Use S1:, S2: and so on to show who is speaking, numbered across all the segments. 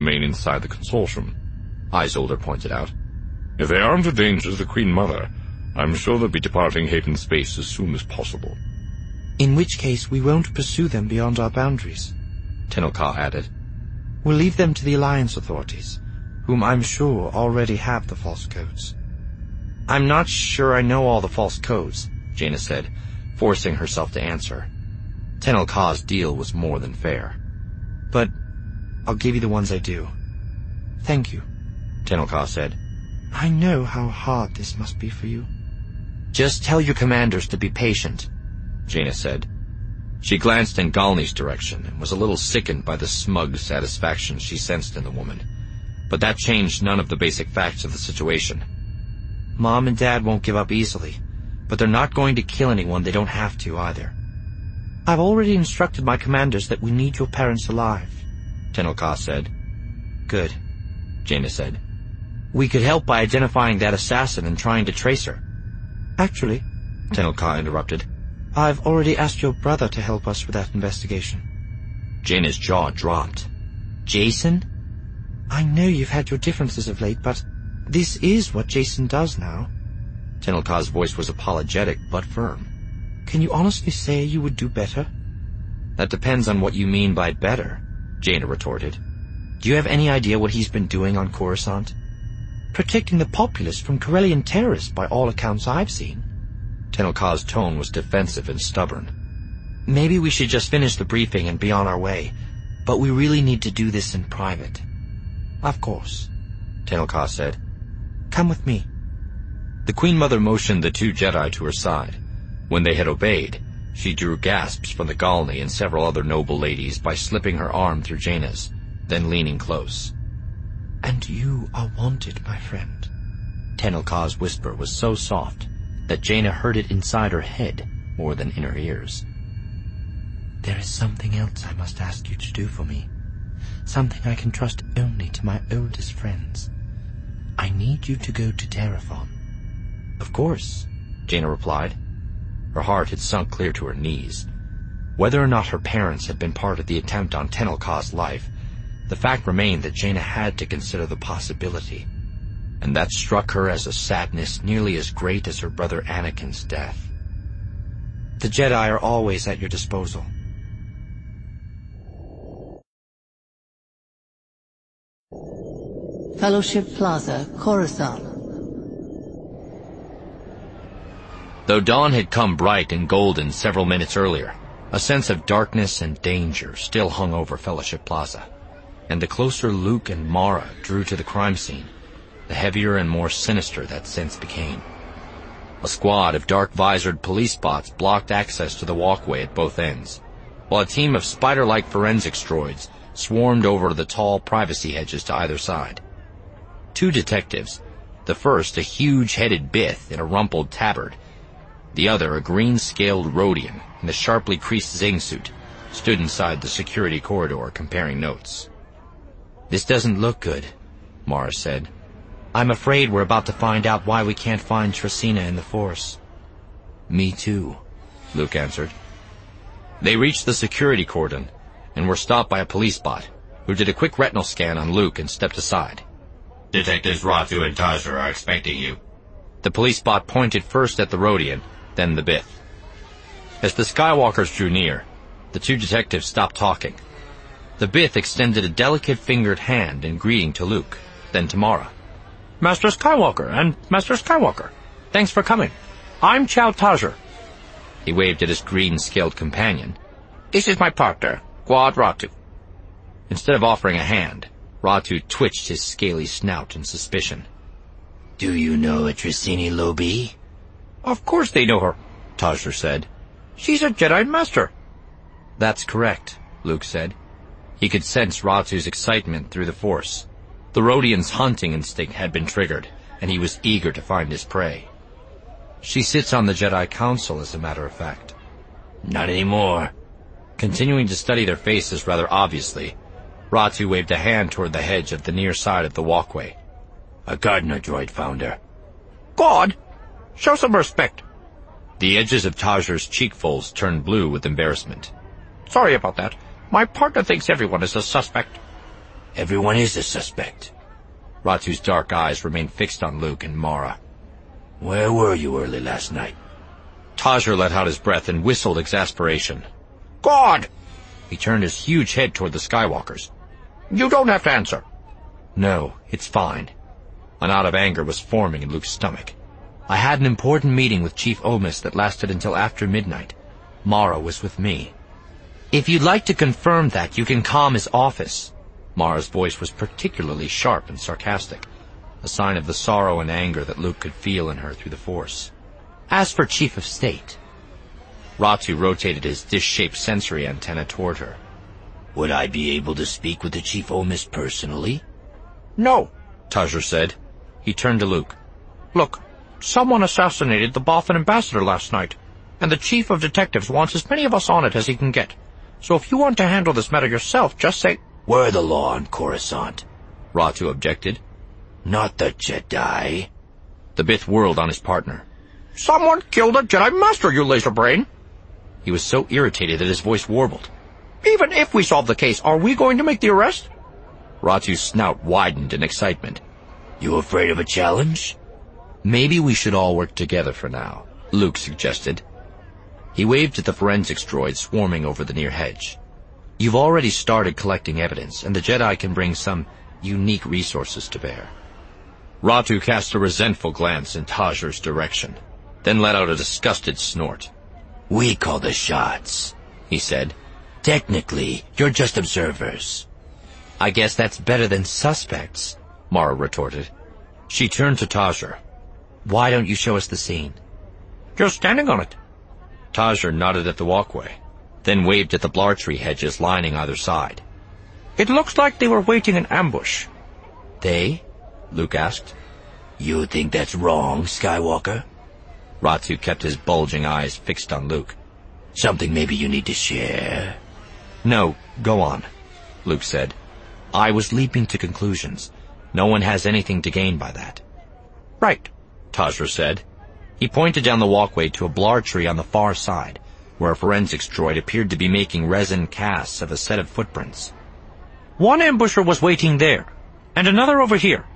S1: remain inside the consortium, Isolde pointed out. If they aren't a danger to the Queen Mother, I'm sure they'll be departing Haven Space as soon as possible.
S2: In which case we won't pursue them beyond our boundaries, Tenel Ka added. We'll leave them to the Alliance authorities, whom I'm sure already have the false codes. I'm not sure I know all the false codes, Jaina said, forcing herself to answer. Tenel Ka's deal was more than fair. But I'll give you the ones I do. Thank you, Tenel Ka said. I know how hard this must be for you. Just tell your commanders to be patient, Jaina said. She glanced in Galney's direction and was a little sickened by the smug satisfaction she sensed in the woman. But that changed none of the basic facts of the situation. Mom and Dad won't give up easily, but they're not going to kill anyone they don't have to either. I've already instructed my commanders that we need your parents alive, Tenel Ka said. Good, Jaina said. We could help by identifying that assassin and trying to trace her. Actually, Tenel Ka interrupted, I've already asked your brother to help us with that investigation. Jaina's jaw dropped. Jason? I know you've had your differences of late, but this is what Jason does now. Tenel Ka's voice was apologetic but firm. Can you honestly say you would do better? That depends on what you mean by better, Jaina retorted. Do you have any idea what he's been doing on Coruscant? Protecting the populace from Corellian terrorists by all accounts I've seen. Tenel Ka's tone was defensive and stubborn. Maybe we should just finish the briefing and be on our way, but we really need to do this in private. Of course, Tenel Ka said. Come with me. The Queen Mother motioned the two Jedi to her side. When they had obeyed, she drew gasps from the Galney and several other noble ladies by slipping her arm through Jaina's, then leaning close. And you are wanted, my friend. Tenel Ka's whisper was so soft that Jaina heard it inside her head more than in her ears. There is something else I must ask you to do for me. Something I can trust only to my oldest friends. I need you to go to Terraphon. Of course, Jaina replied. Her heart had sunk clear to her knees. Whether or not her parents had been part of the attempt on Tenel Ka's life, the fact remained that Jaina had to consider the possibility, and that struck her as a sadness nearly as great as her brother Anakin's death. The Jedi are always at your disposal.
S3: Fellowship Plaza, Coruscant.
S2: Though dawn had come bright and golden several minutes earlier, a sense of darkness and danger still hung over Fellowship Plaza. And the closer Luke and Mara drew to the crime scene, the heavier and more sinister that sense became. A squad of dark-visored police bots blocked access to the walkway at both ends, while a team of spider-like forensics droids swarmed over the tall privacy hedges to either side. Two detectives, the first a huge-headed Bith in a rumpled tabard, the other a green-scaled Rodian in a sharply creased Zing suit, stood inside the security corridor comparing notes. This doesn't look good, Mara said. I'm afraid we're about to find out why we can't find Tresina in the Force. Me too, Luke answered. They reached the security cordon and were stopped by a police bot, who did a quick retinal scan on Luke and stepped aside.
S4: Detectives Ratu and Tajr are expecting you.
S2: The police bot pointed first at the Rodian, then the Bith. As the Skywalkers drew near, the two detectives stopped talking. The Bith extended a delicate-fingered hand in greeting to Luke, then to Mara.
S5: Master Skywalker and Master Skywalker, thanks for coming. I'm Chow Tajr.
S2: He waved at his green-scaled companion.
S5: This is my partner, Quad Ratu.
S2: Instead of offering a hand, Ratu twitched his scaly snout in suspicion.
S4: Do you know a Tresini Lobi?
S5: Of course they know her, Tajr said. She's a Jedi Master.
S2: That's correct, Luke said. He could sense Ratu's excitement through the Force. The Rodian's hunting instinct had been triggered, and he was eager to find his prey. She sits on the Jedi Council, as a matter of fact.
S4: Not anymore.
S2: Continuing to study their faces rather obviously, Ratu waved a hand toward the hedge of the near side of the walkway.
S4: A Gardner droid found her.
S5: God! Show some respect.
S2: The edges of Tajr's cheek folds turned blue with embarrassment.
S5: Sorry about that. My partner thinks everyone is a suspect.
S6: Everyone is a suspect.
S5: Ratu's dark eyes remained fixed on Luke and Mara.
S6: Where were you early last night?
S5: Tajir let out his breath and whistled exasperation. God! He turned his huge head toward the Skywalkers. You don't have to answer. No, it's fine. A knot of anger was forming in Luke's stomach. I had an important meeting with Chief Omis that lasted until after midnight. Mara was with me. If you'd like to confirm that, you can calm his office. Mara's voice was particularly sharp and sarcastic, a sign of the sorrow and anger that Luke could feel in her through the Force. As for Chief of State... Ratu rotated his dish-shaped sensory antenna toward her.
S6: Would I be able to speak with the Chief Omis personally?
S5: No, Tajir said. He turned to Luke. Look, someone assassinated the Bothan ambassador last night, and the Chief of Detectives wants as many of us on it as he can get. So if you want to handle this matter yourself, just say...
S6: We're the law on Coruscant,
S5: Ratu objected.
S6: Not the Jedi.
S5: The Bith whirled on his partner. Someone killed a Jedi Master, you laser brain! He was so irritated that his voice warbled. Even if we solve the case, are we going to make the arrest? Ratu's snout widened in excitement.
S6: You afraid of a challenge?
S5: Maybe we should all work together for now, Luke suggested. He waved at the forensics droid swarming over the near hedge. You've already started collecting evidence, and the Jedi can bring some unique resources to bear. Ratu cast a resentful glance in Tajir's direction, then let out a disgusted snort.
S6: We call the shots, he said. Technically, you're just observers.
S5: I guess that's better than suspects, Mara retorted. She turned to Tajir. Why don't you show us the scene? You're standing on it. Tajir nodded at the walkway, then waved at the blartree hedges lining either side. It looks like they were waiting in ambush. They? Luke asked.
S6: You think that's wrong, Skywalker?
S5: Ratu kept his bulging eyes fixed on Luke.
S6: Something maybe you need to share?
S5: No, go on, Luke said. I was leaping to conclusions. No one has anything to gain by that. Right, Tajir said. He pointed down the walkway to a blartree on the far side, where a forensics droid appeared to be making resin casts of a set of footprints. One ambusher was waiting there, and another over here.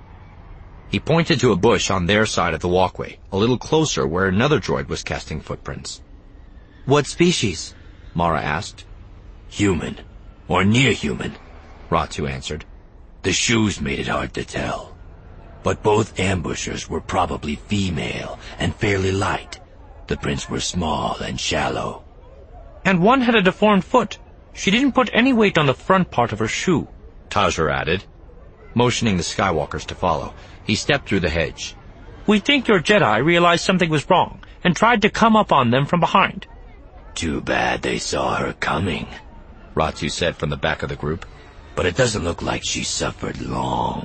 S5: He pointed to a bush on their side of the walkway, a little closer where another droid was casting footprints. What species? Mara asked.
S6: Human, or near human,
S5: Ratu answered.
S6: The shoes made it hard to tell. But both ambushers were probably female and fairly light. The prints were small and shallow.
S5: And one had a deformed foot. She didn't put any weight on the front part of her shoe, Tajir added. Motioning the Skywalkers to follow, he stepped through the hedge. We think your Jedi realized something was wrong and tried to come up on them from behind.
S6: Too bad they saw her coming,
S5: Ratu said from the back of the group.
S6: But it doesn't look like she suffered long.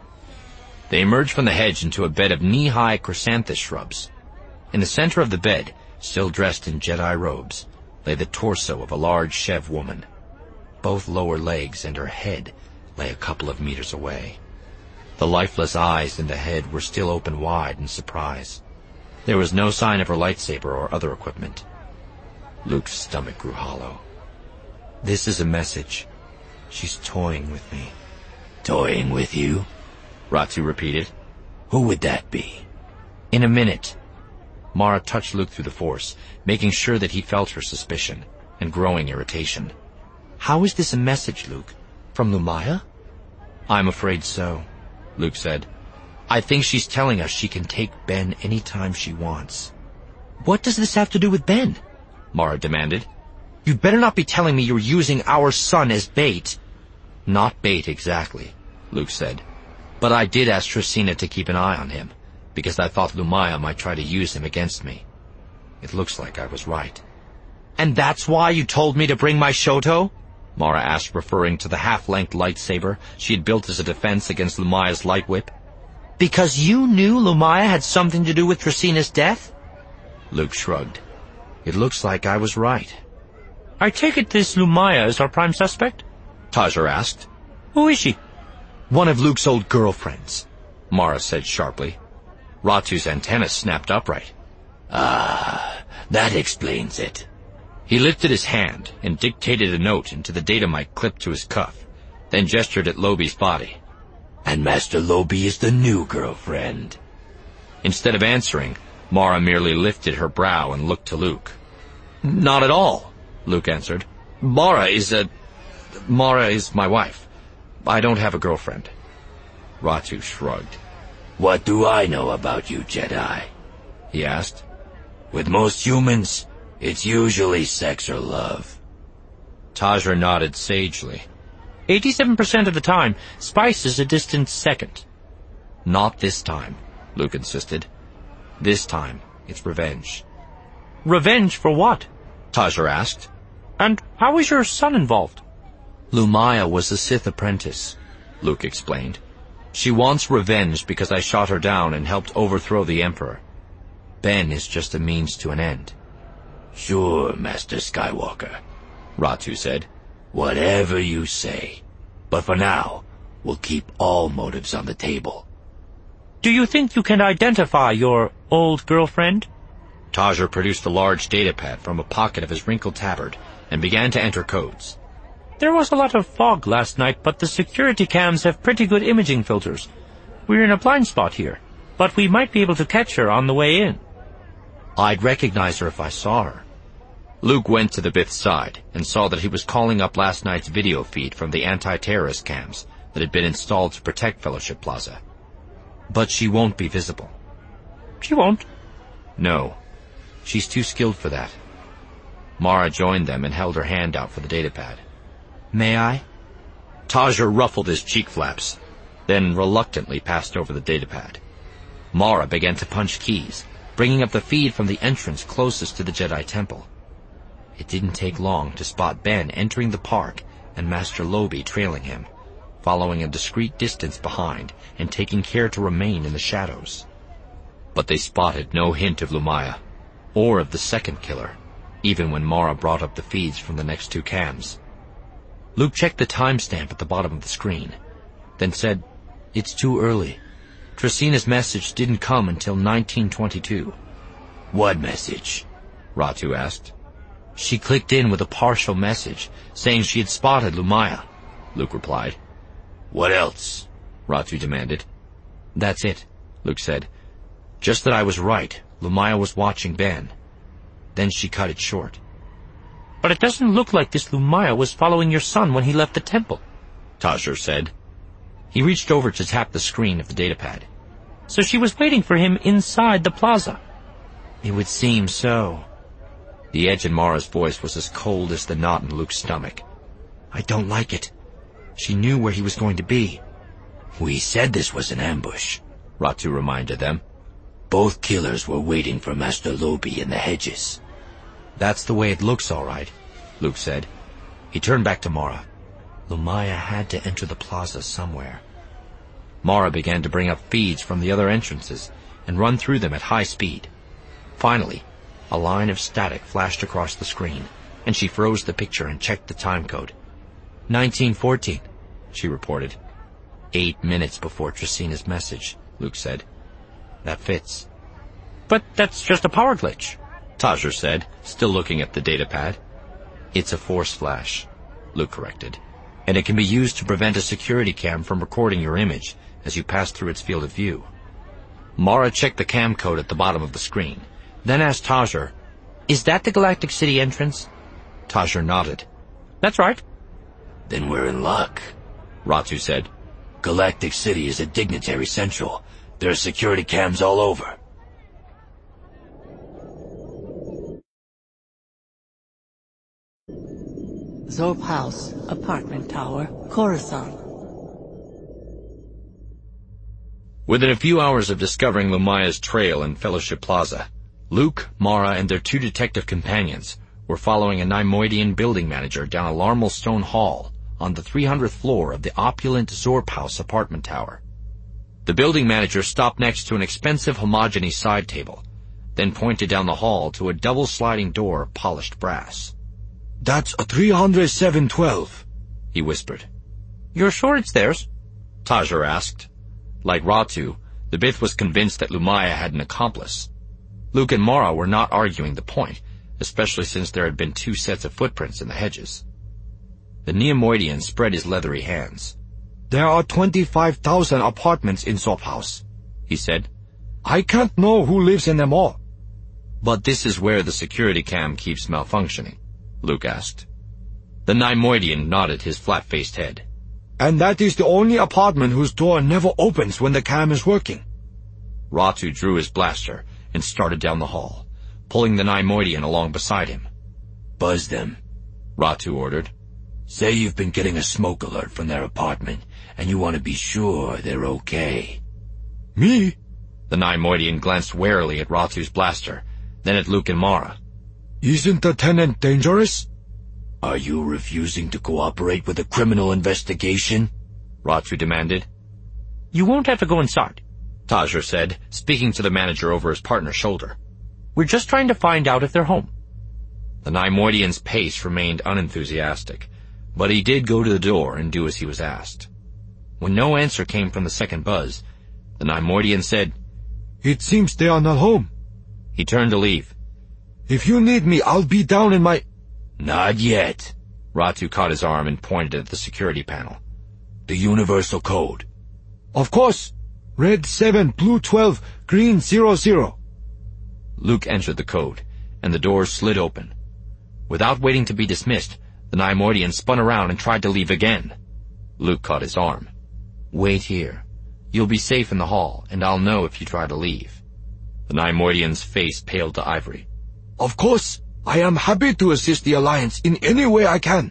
S5: They emerged from the hedge into a bed of knee-high chrysanthus shrubs. In the center of the bed, still dressed in Jedi robes, lay the torso of a large Shev woman. Both lower legs and her head lay a couple of meters away. The lifeless eyes in the head were still open wide in surprise. There was no sign of her lightsaber or other equipment. Luke's stomach grew hollow. This is a message. She's toying with me.
S6: Toying with you?
S5: Ratu repeated.
S6: Who would that be?
S5: In a minute. Mara touched Luke through the Force, making sure that he felt her suspicion and growing irritation. How is this a message, Luke? From Lumaya? I'm afraid so, Luke said. I think she's telling us she can take Ben any time she wants. What does this have to do with Ben? Mara demanded. You'd better not be telling me you're using our son as bait. Not bait exactly, Luke said. But I did ask Tresina to keep an eye on him, because I thought Lumaya might try to use him against me. It looks like I was right. And that's why you told me to bring my Shoto? Mara asked, referring to the half-length lightsaber she had built as a defense against Lumaya's light whip. Because you knew Lumaya had something to do with Tresina's death? Luke shrugged. It looks like I was right. I take it this Lumaya is our prime suspect? Tajir asked. Who is she? One of Luke's old girlfriends, Mara said sharply. Ratu's antenna snapped upright.
S6: Ah, that explains it.
S5: He lifted his hand and dictated a note into the data mic clipped to his cuff, then gestured at Lobi's body.
S6: And Master Lobi is the new girlfriend.
S5: Instead of answering, Mara merely lifted her brow and looked to Luke. Not at all, Luke answered. Mara is my wife. I don't have a girlfriend. Ratu shrugged.
S6: What do I know about you, Jedi? He asked. With most humans, it's usually sex or love.
S5: Tajir nodded sagely. 87% of the time, spice is a distant second. Not this time, Luke insisted. This time, it's revenge. Revenge for what? Tajir asked. And how is your son involved? Lumaya was a Sith apprentice, Luke explained. She wants revenge because I shot her down and helped overthrow the Emperor. Ben is just a means to an end.
S6: Sure, Master Skywalker,
S5: Ratu said.
S6: Whatever you say. But for now, we'll keep all motives on the table.
S5: Do you think you can identify your old girlfriend? Tajir produced a large datapad from a pocket of his wrinkled tabard and began to enter codes. There was a lot of fog last night, but the security cams have pretty good imaging filters. We're in a blind spot here, but we might be able to catch her on the way in. I'd recognize her if I saw her. Luke went to the Bith's side and saw that he was calling up last night's video feed from the anti-terrorist cams that had been installed to protect Fellowship Plaza. But she won't be visible. She won't? No. She's too skilled for that. Mara joined them and held her hand out for the datapad. May I? Tajir ruffled his cheek flaps, then reluctantly passed over the datapad. Mara began to punch keys, bringing up the feed from the entrance closest to the Jedi Temple. It didn't take long to spot Ben entering the park and Master Lobi trailing him, following a discreet distance behind and taking care to remain in the shadows. But they spotted no hint of Lumaya, or of the second killer, even when Mara brought up the feeds from the next two cams. Luke checked the timestamp at the bottom of the screen, then said, It's too early. Tresina's message didn't come until 1922.
S6: What message?
S5: Ratu asked. She clicked in with a partial message, saying she had spotted Lumaya, Luke replied.
S6: What else?
S5: Ratu demanded. That's it, Luke said. Just that I was right. Lumaya was watching Ben. Then she cut it short. But it doesn't look like this Lumaya was following your son when he left the temple, Tajir said. He reached over to tap the screen of the datapad. So she was waiting for him inside the plaza. It would seem so. The edge in Mara's voice was as cold as the knot in Luke's stomach. I don't like it. She knew where he was going to be.
S6: We said this was an ambush,
S5: Ratu reminded them.
S6: Both killers were waiting for Master Lobi in the hedges.
S5: That's the way it looks, all right, Luke said. He turned back to Mara. Lumaya had to enter the plaza somewhere. Mara began to bring up feeds from the other entrances and run through them at high speed. Finally, a line of static flashed across the screen, and she froze the picture and checked the time code. 1914, she reported. 8 minutes before Tresina's message, Luke said. That fits. But that's just a power glitch, Tajir said, still looking at the datapad. It's a force flash, Luke corrected, and it can be used to prevent a security cam from recording your image as you pass through its field of view. Mara checked the cam code at the bottom of the screen, then asked Tajir, Is that the Galactic City entrance? Tajir nodded. That's right.
S6: Then we're in luck,
S5: Ratu said.
S6: Galactic City is a dignitary central. There are security cams all over.
S3: Zorp House, apartment tower, Coruscant.
S5: Within a few hours of discovering Lumaya's trail in Fellowship Plaza, Luke, Mara, and their two detective companions were following a Neimoidian building manager down a Larmal stone hall on the 300th floor of the opulent Zorp House apartment tower. The building manager stopped next to an expensive Homogeny side table, then pointed down the hall to a double sliding door of polished brass.
S6: That's a 30712,
S5: he whispered. You're sure it's theirs? Tajir asked. Like Ratu, the Bith was convinced that Lumaya had an accomplice. Luke and Mara were not arguing the point, especially since there had been 2 sets of footprints in the hedges. The Neimoidian spread his leathery hands.
S7: There are 25,000 apartments in Soap House, he said. I can't know who lives in them all.
S5: But this is where the security cam keeps malfunctioning, Luke asked. The Neimoidian nodded his flat-faced head.
S7: And that is the only apartment whose door never opens when the cam is working.
S5: Ratu drew his blaster and started down the hall, pulling the Neimoidian along beside him.
S6: Buzz them, Ratu ordered. Say you've been getting a smoke alert from their apartment, and you want to be sure they're okay.
S7: Me?
S5: The Neimoidian glanced warily at Ratu's blaster, then at Luke and Mara.
S7: Isn't the tenant dangerous?
S6: Are you refusing to cooperate with a criminal investigation?
S5: Ratu demanded. You won't have to go inside, Tajir said, speaking to the manager over his partner's shoulder. We're just trying to find out if they're home. The Neimoidian's pace remained unenthusiastic, but he did go to the door and do as he was asked. When no answer came from the second buzz, the Neimoidian said,
S7: It seems they are not home.
S5: He turned to leave.
S7: If you need me, I'll be down in my...
S6: Not yet.
S5: Ratu caught his arm and pointed at the security panel.
S6: The universal code.
S7: Of course. Red 7, blue 12, green 00.
S5: Luke entered the code, and the doors slid open. Without waiting to be dismissed, the Neimoidian spun around and tried to leave again. Luke caught his arm. Wait here. You'll be safe in the hall, and I'll know if you try to leave. The Neimoidian's face paled to ivory.
S7: Of course. I am happy to assist the Alliance in any way I can.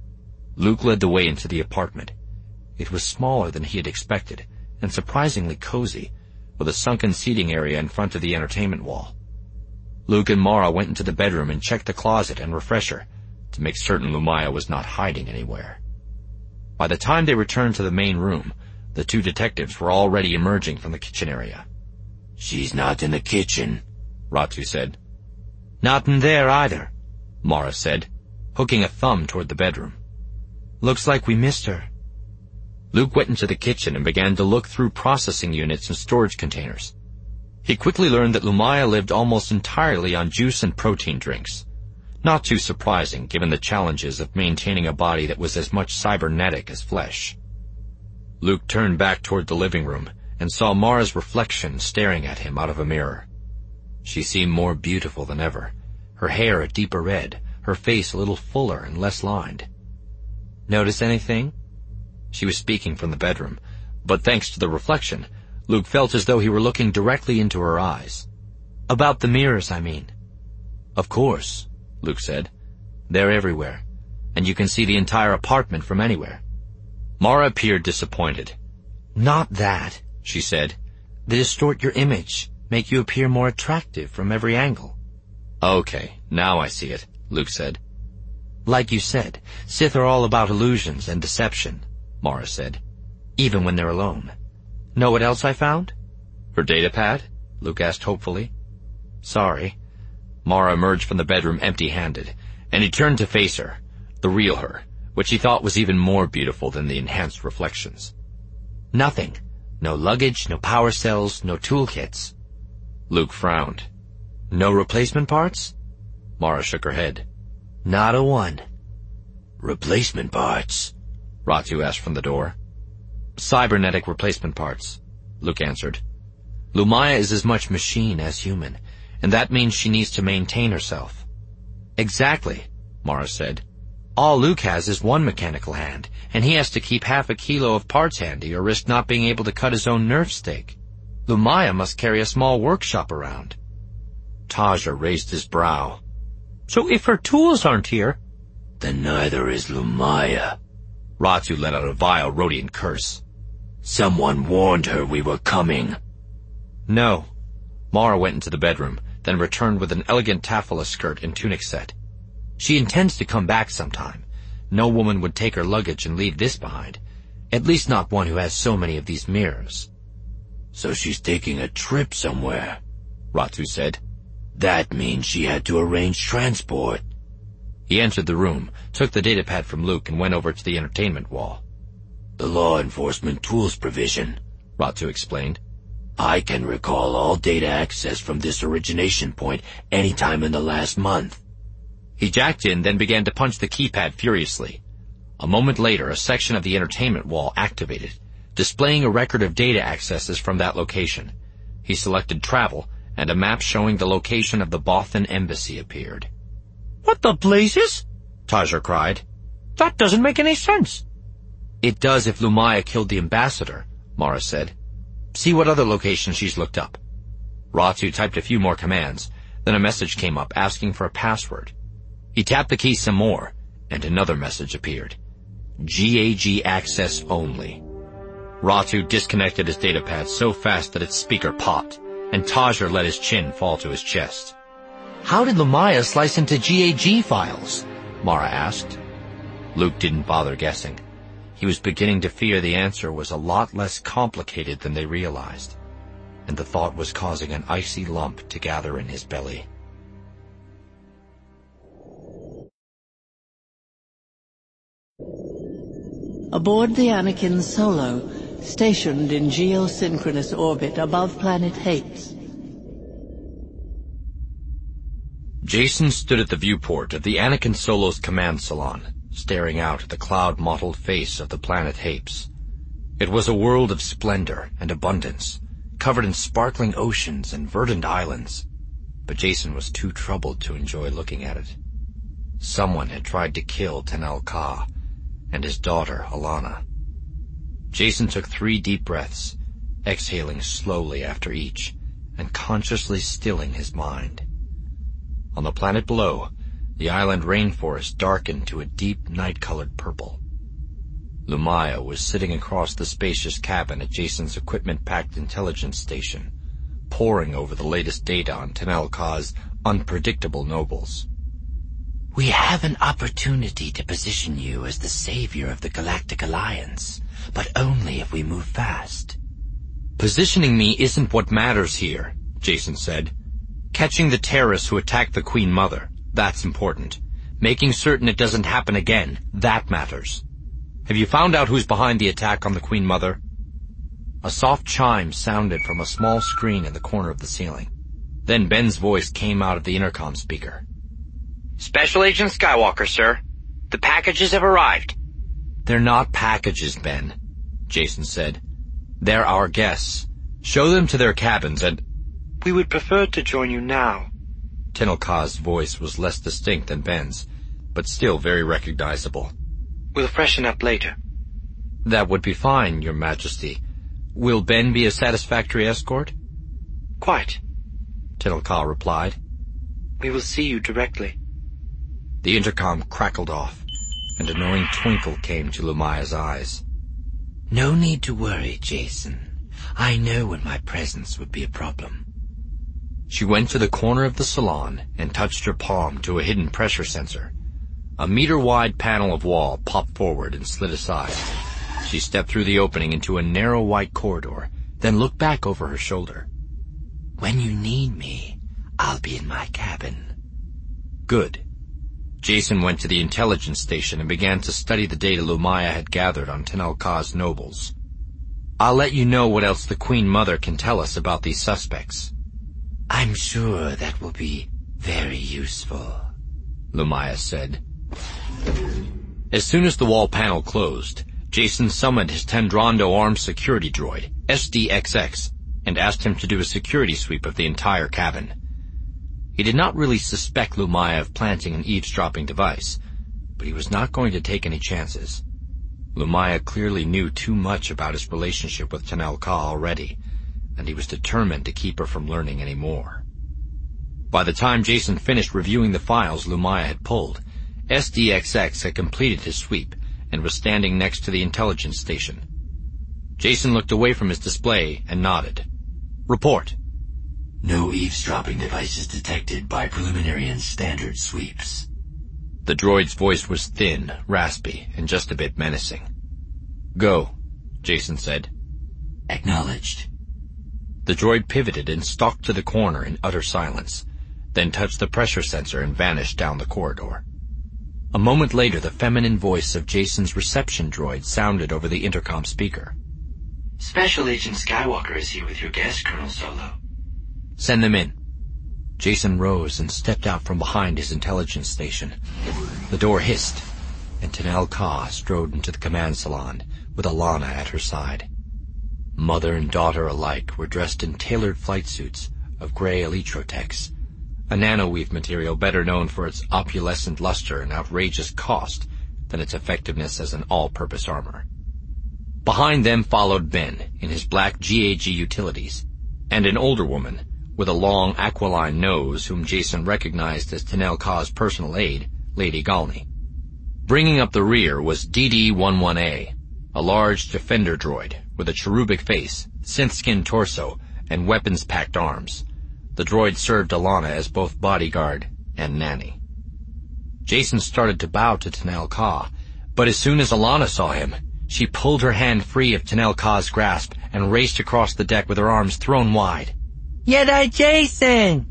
S5: Luke led the way into the apartment. It was smaller than he had expected, and surprisingly cozy, with a sunken seating area in front of the entertainment wall. Luke and Mara went into the bedroom and checked the closet and refresher to make certain Lumaya was not hiding anywhere. By the time they returned to the main room, the two detectives were already emerging from the kitchen area.
S6: She's not in the kitchen,
S5: Ratu said. Not in there either, Mara said, hooking a thumb toward the bedroom. Looks like we missed her. Luke went into the kitchen and began to look through processing units and storage containers. He quickly learned that Lumaya lived almost entirely on juice and protein drinks. Not too surprising, given the challenges of maintaining a body that was as much cybernetic as flesh. Luke turned back toward the living room and saw Mara's reflection staring at him out of a mirror. She seemed more beautiful than ever, her hair a deeper red, her face a little fuller and less lined. Notice anything? She was speaking from the bedroom, but thanks to the reflection, Luke felt as though he were looking directly into her eyes. About the mirrors, I mean. Of course, Luke said. They're everywhere, and you can see the entire apartment from anywhere. Mara appeared disappointed. Not that, she said. They distort your image, make you appear more attractive from every angle. Okay, now I see it, Luke said. Like you said, Sith are all about illusions and deception, Mara said. Even when they're alone. Know what else I found? Her datapad? Luke asked hopefully. Sorry. Mara emerged from the bedroom empty-handed, and he turned to face her, the real her, which he thought was even more beautiful than the enhanced reflections. Nothing. No luggage, no power cells, no toolkits. Luke frowned. No replacement parts? Mara shook her head. Not a one.
S6: Replacement parts?
S5: Ratu asked from the door. Cybernetic replacement parts, Luke answered. Lumaya is as much machine as human, and that means she needs to maintain herself. Exactly, Mara said. All Luke has is one mechanical hand, and he has to keep half a kilo of parts handy or risk not being able to cut his own nerve stake. Lumaya must carry a small workshop around. Tajir raised his brow. So if her tools aren't here...
S6: Then neither is Lumaya.
S5: Ratu let out a vile Rhodian curse.
S6: Someone warned her we were coming.
S5: No. Mara went into the bedroom, then returned with an elegant taffeta skirt and tunic set. She intends to come back sometime. No woman would take her luggage and leave this behind. At least not one who has so many of these mirrors.
S6: So she's taking a trip somewhere,
S5: Ratu said.
S6: That means she had to arrange transport.
S5: He entered the room, took the datapad from Luke, and went over to the entertainment wall.
S6: The law enforcement tools provision,
S5: Ratu explained.
S6: I can recall all data access from this origination point any time in the last month.
S5: He jacked in, then began to punch the keypad furiously. A moment later, a section of the entertainment wall activated, displaying a record of data accesses from that location. He selected travel, and a map showing the location of the Bothan embassy appeared.
S7: What the blazes? Tajer cried. That doesn't make any sense.
S5: It does if Lumaya killed the ambassador, Mara said. See what other locations she's looked up. Ratu typed a few more commands, then a message came up asking for a password. He tapped the key some more, and another message appeared. GAG access only. Ratu disconnected his datapad so fast that its speaker popped, and Tajer let his chin fall to his chest.
S2: How did Lumaya slice into GAG files?
S5: Mara asked. Luke didn't bother guessing. He was beginning to fear the answer was a lot less complicated than they realized, and the thought was causing an icy lump to gather in his belly.
S3: Aboard the Anakin Solo, stationed in geosynchronous orbit above planet Hapes.
S5: Jason stood at the viewport of the Anakin Solo's command salon, staring out at the cloud-mottled face of the planet Hapes. It was a world of splendor and abundance, covered in sparkling oceans and verdant islands, but Jason was too troubled to enjoy looking at it. Someone had tried to kill Tenel Ka and his daughter, Alana. Jason took 3 deep breaths, exhaling slowly after each, and consciously stilling his mind. On the planet below, the island rainforest darkened to a deep night-colored purple. Lumaya was sitting across the spacious cabin at Jason's equipment-packed intelligence station, poring over the latest data on Tenel Ka's unpredictable nobles.
S6: We have an opportunity to position you as the savior of the Galactic Alliance, but only if we move fast.
S5: Positioning me isn't what matters here, Jason said. Catching the terrorists who attacked the Queen Mother, that's important. Making certain it doesn't happen again, that matters. Have you found out who's behind the attack on the Queen Mother? A soft chime sounded from a small screen in the corner of the ceiling. Then Ben's voice came out of the intercom speaker.
S8: Special Agent Skywalker, sir. The packages have arrived.
S5: They're not packages, Ben, Jason said. They're our guests. Show them to their cabins and...
S8: We would prefer to join you now.
S5: Tenel Ka's voice was less distinct than Ben's, but still very recognizable.
S8: We'll freshen up later.
S5: That would be fine, Your Majesty. Will Ben be a satisfactory escort?
S8: Quite,
S5: Tenel Ka replied.
S8: We will see you directly.
S5: The intercom crackled off, and a knowing twinkle came to Lumaya's eyes.
S6: No need to worry, Jason. I know when my presence would be a problem.
S5: She went to the corner of the salon and touched her palm to a hidden pressure sensor. A meter-wide panel of wall popped forward and slid aside. She stepped through the opening into a narrow white corridor, then looked back over her shoulder.
S6: When you need me, I'll be in my cabin.
S5: Good. Jason went to the intelligence station and began to study the data Lumaya had gathered on Tenel Ka's nobles. I'll let you know what else the Queen Mother can tell us about these suspects.
S6: I'm sure that will be very useful,
S5: Lumaya said. As soon as the wall panel closed, Jason summoned his Tendrando armed security droid, SDXX, and asked him to do a security sweep of the entire cabin. He did not really suspect Lumaya of planting an eavesdropping device, but he was not going to take any chances. Lumaya clearly knew too much about his relationship with Tenel Ka already, and he was determined to keep her from learning any more. By the time Jason finished reviewing the files Lumaya had pulled, SDXX had completed his sweep and was standing next to the intelligence station. Jason looked away from his display and nodded. Report.
S6: No eavesdropping devices detected by preliminary and standard sweeps.
S5: The droid's voice was thin, raspy, and just a bit menacing. Go, Jason said.
S6: Acknowledged.
S5: The droid pivoted and stalked to the corner in utter silence, then touched the pressure sensor and vanished down the corridor. A moment later, the feminine voice of Jason's reception droid sounded over the intercom speaker.
S6: Special Agent Skywalker is here with your guest, Colonel Solo.
S5: Send them in. Jason rose and stepped out from behind his intelligence station. The door hissed, and Tenel Ka strode into the command salon with Allana at her side. Mother and daughter alike were dressed in tailored flight suits of gray Elytrotex, a nanoweave material better known for its opalescent luster and outrageous cost than its effectiveness as an all-purpose armor. Behind them followed Ben in his black GAG utilities, and an older woman with a long aquiline nose whom Jason recognized as Tenel Ka's personal aide, Lady Galney. Bringing up the rear was DD-11A, a large defender droid with a cherubic face, synth-skin torso, and weapons-packed arms. The droid served Allana as both bodyguard and nanny. Jason started to bow to Tenel Ka, but as soon as Allana saw him, she pulled her hand free of Tenel Ka's grasp and raced across the deck with her arms thrown wide.
S9: Jedi Jason!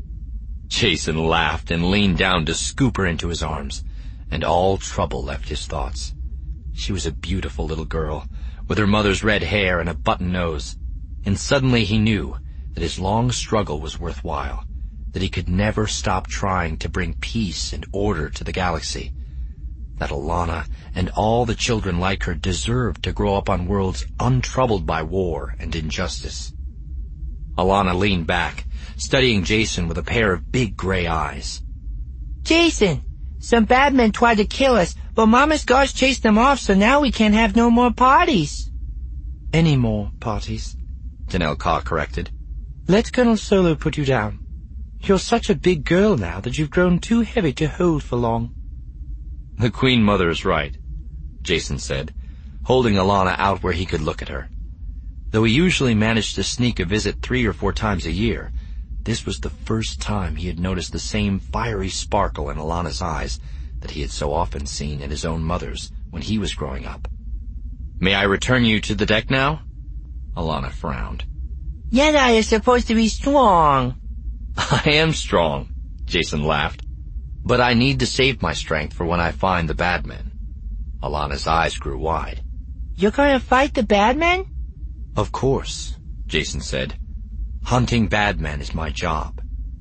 S5: Jason laughed and leaned down to scoop her into his arms, and all trouble left his thoughts. She was a beautiful little girl, with her mother's red hair and a button nose, and suddenly he knew that his long struggle was worthwhile, that he could never stop trying to bring peace and order to the galaxy, that Allana and all the children like her deserved to grow up on worlds untroubled by war and injustice. Allana leaned back, studying Jason with a pair of big gray eyes.
S9: Jason, some bad men tried to kill us, but Mama's guards chased them off, so now we can't have no more parties.
S2: Any more parties?
S5: Tenel Ka corrected.
S2: Let Colonel Solo put you down. You're such a big girl now that you've grown too heavy to hold for long.
S5: The Queen Mother is right, Jason said, holding Allana out where he could look at her. Though he usually managed to sneak a visit 3 or 4 times a year, this was the first time he had noticed the same fiery sparkle in Allana's eyes that he had so often seen in his own mother's when he was growing up. May I return you to the deck now? Allana frowned.
S9: Jedi is supposed to be strong.
S5: I am strong, Jason laughed. But I need to save my strength for when I find the bad men. Allana's eyes grew wide.
S9: You're gonna fight the bad men?
S5: Of course, Jason said. Hunting bad men is my job.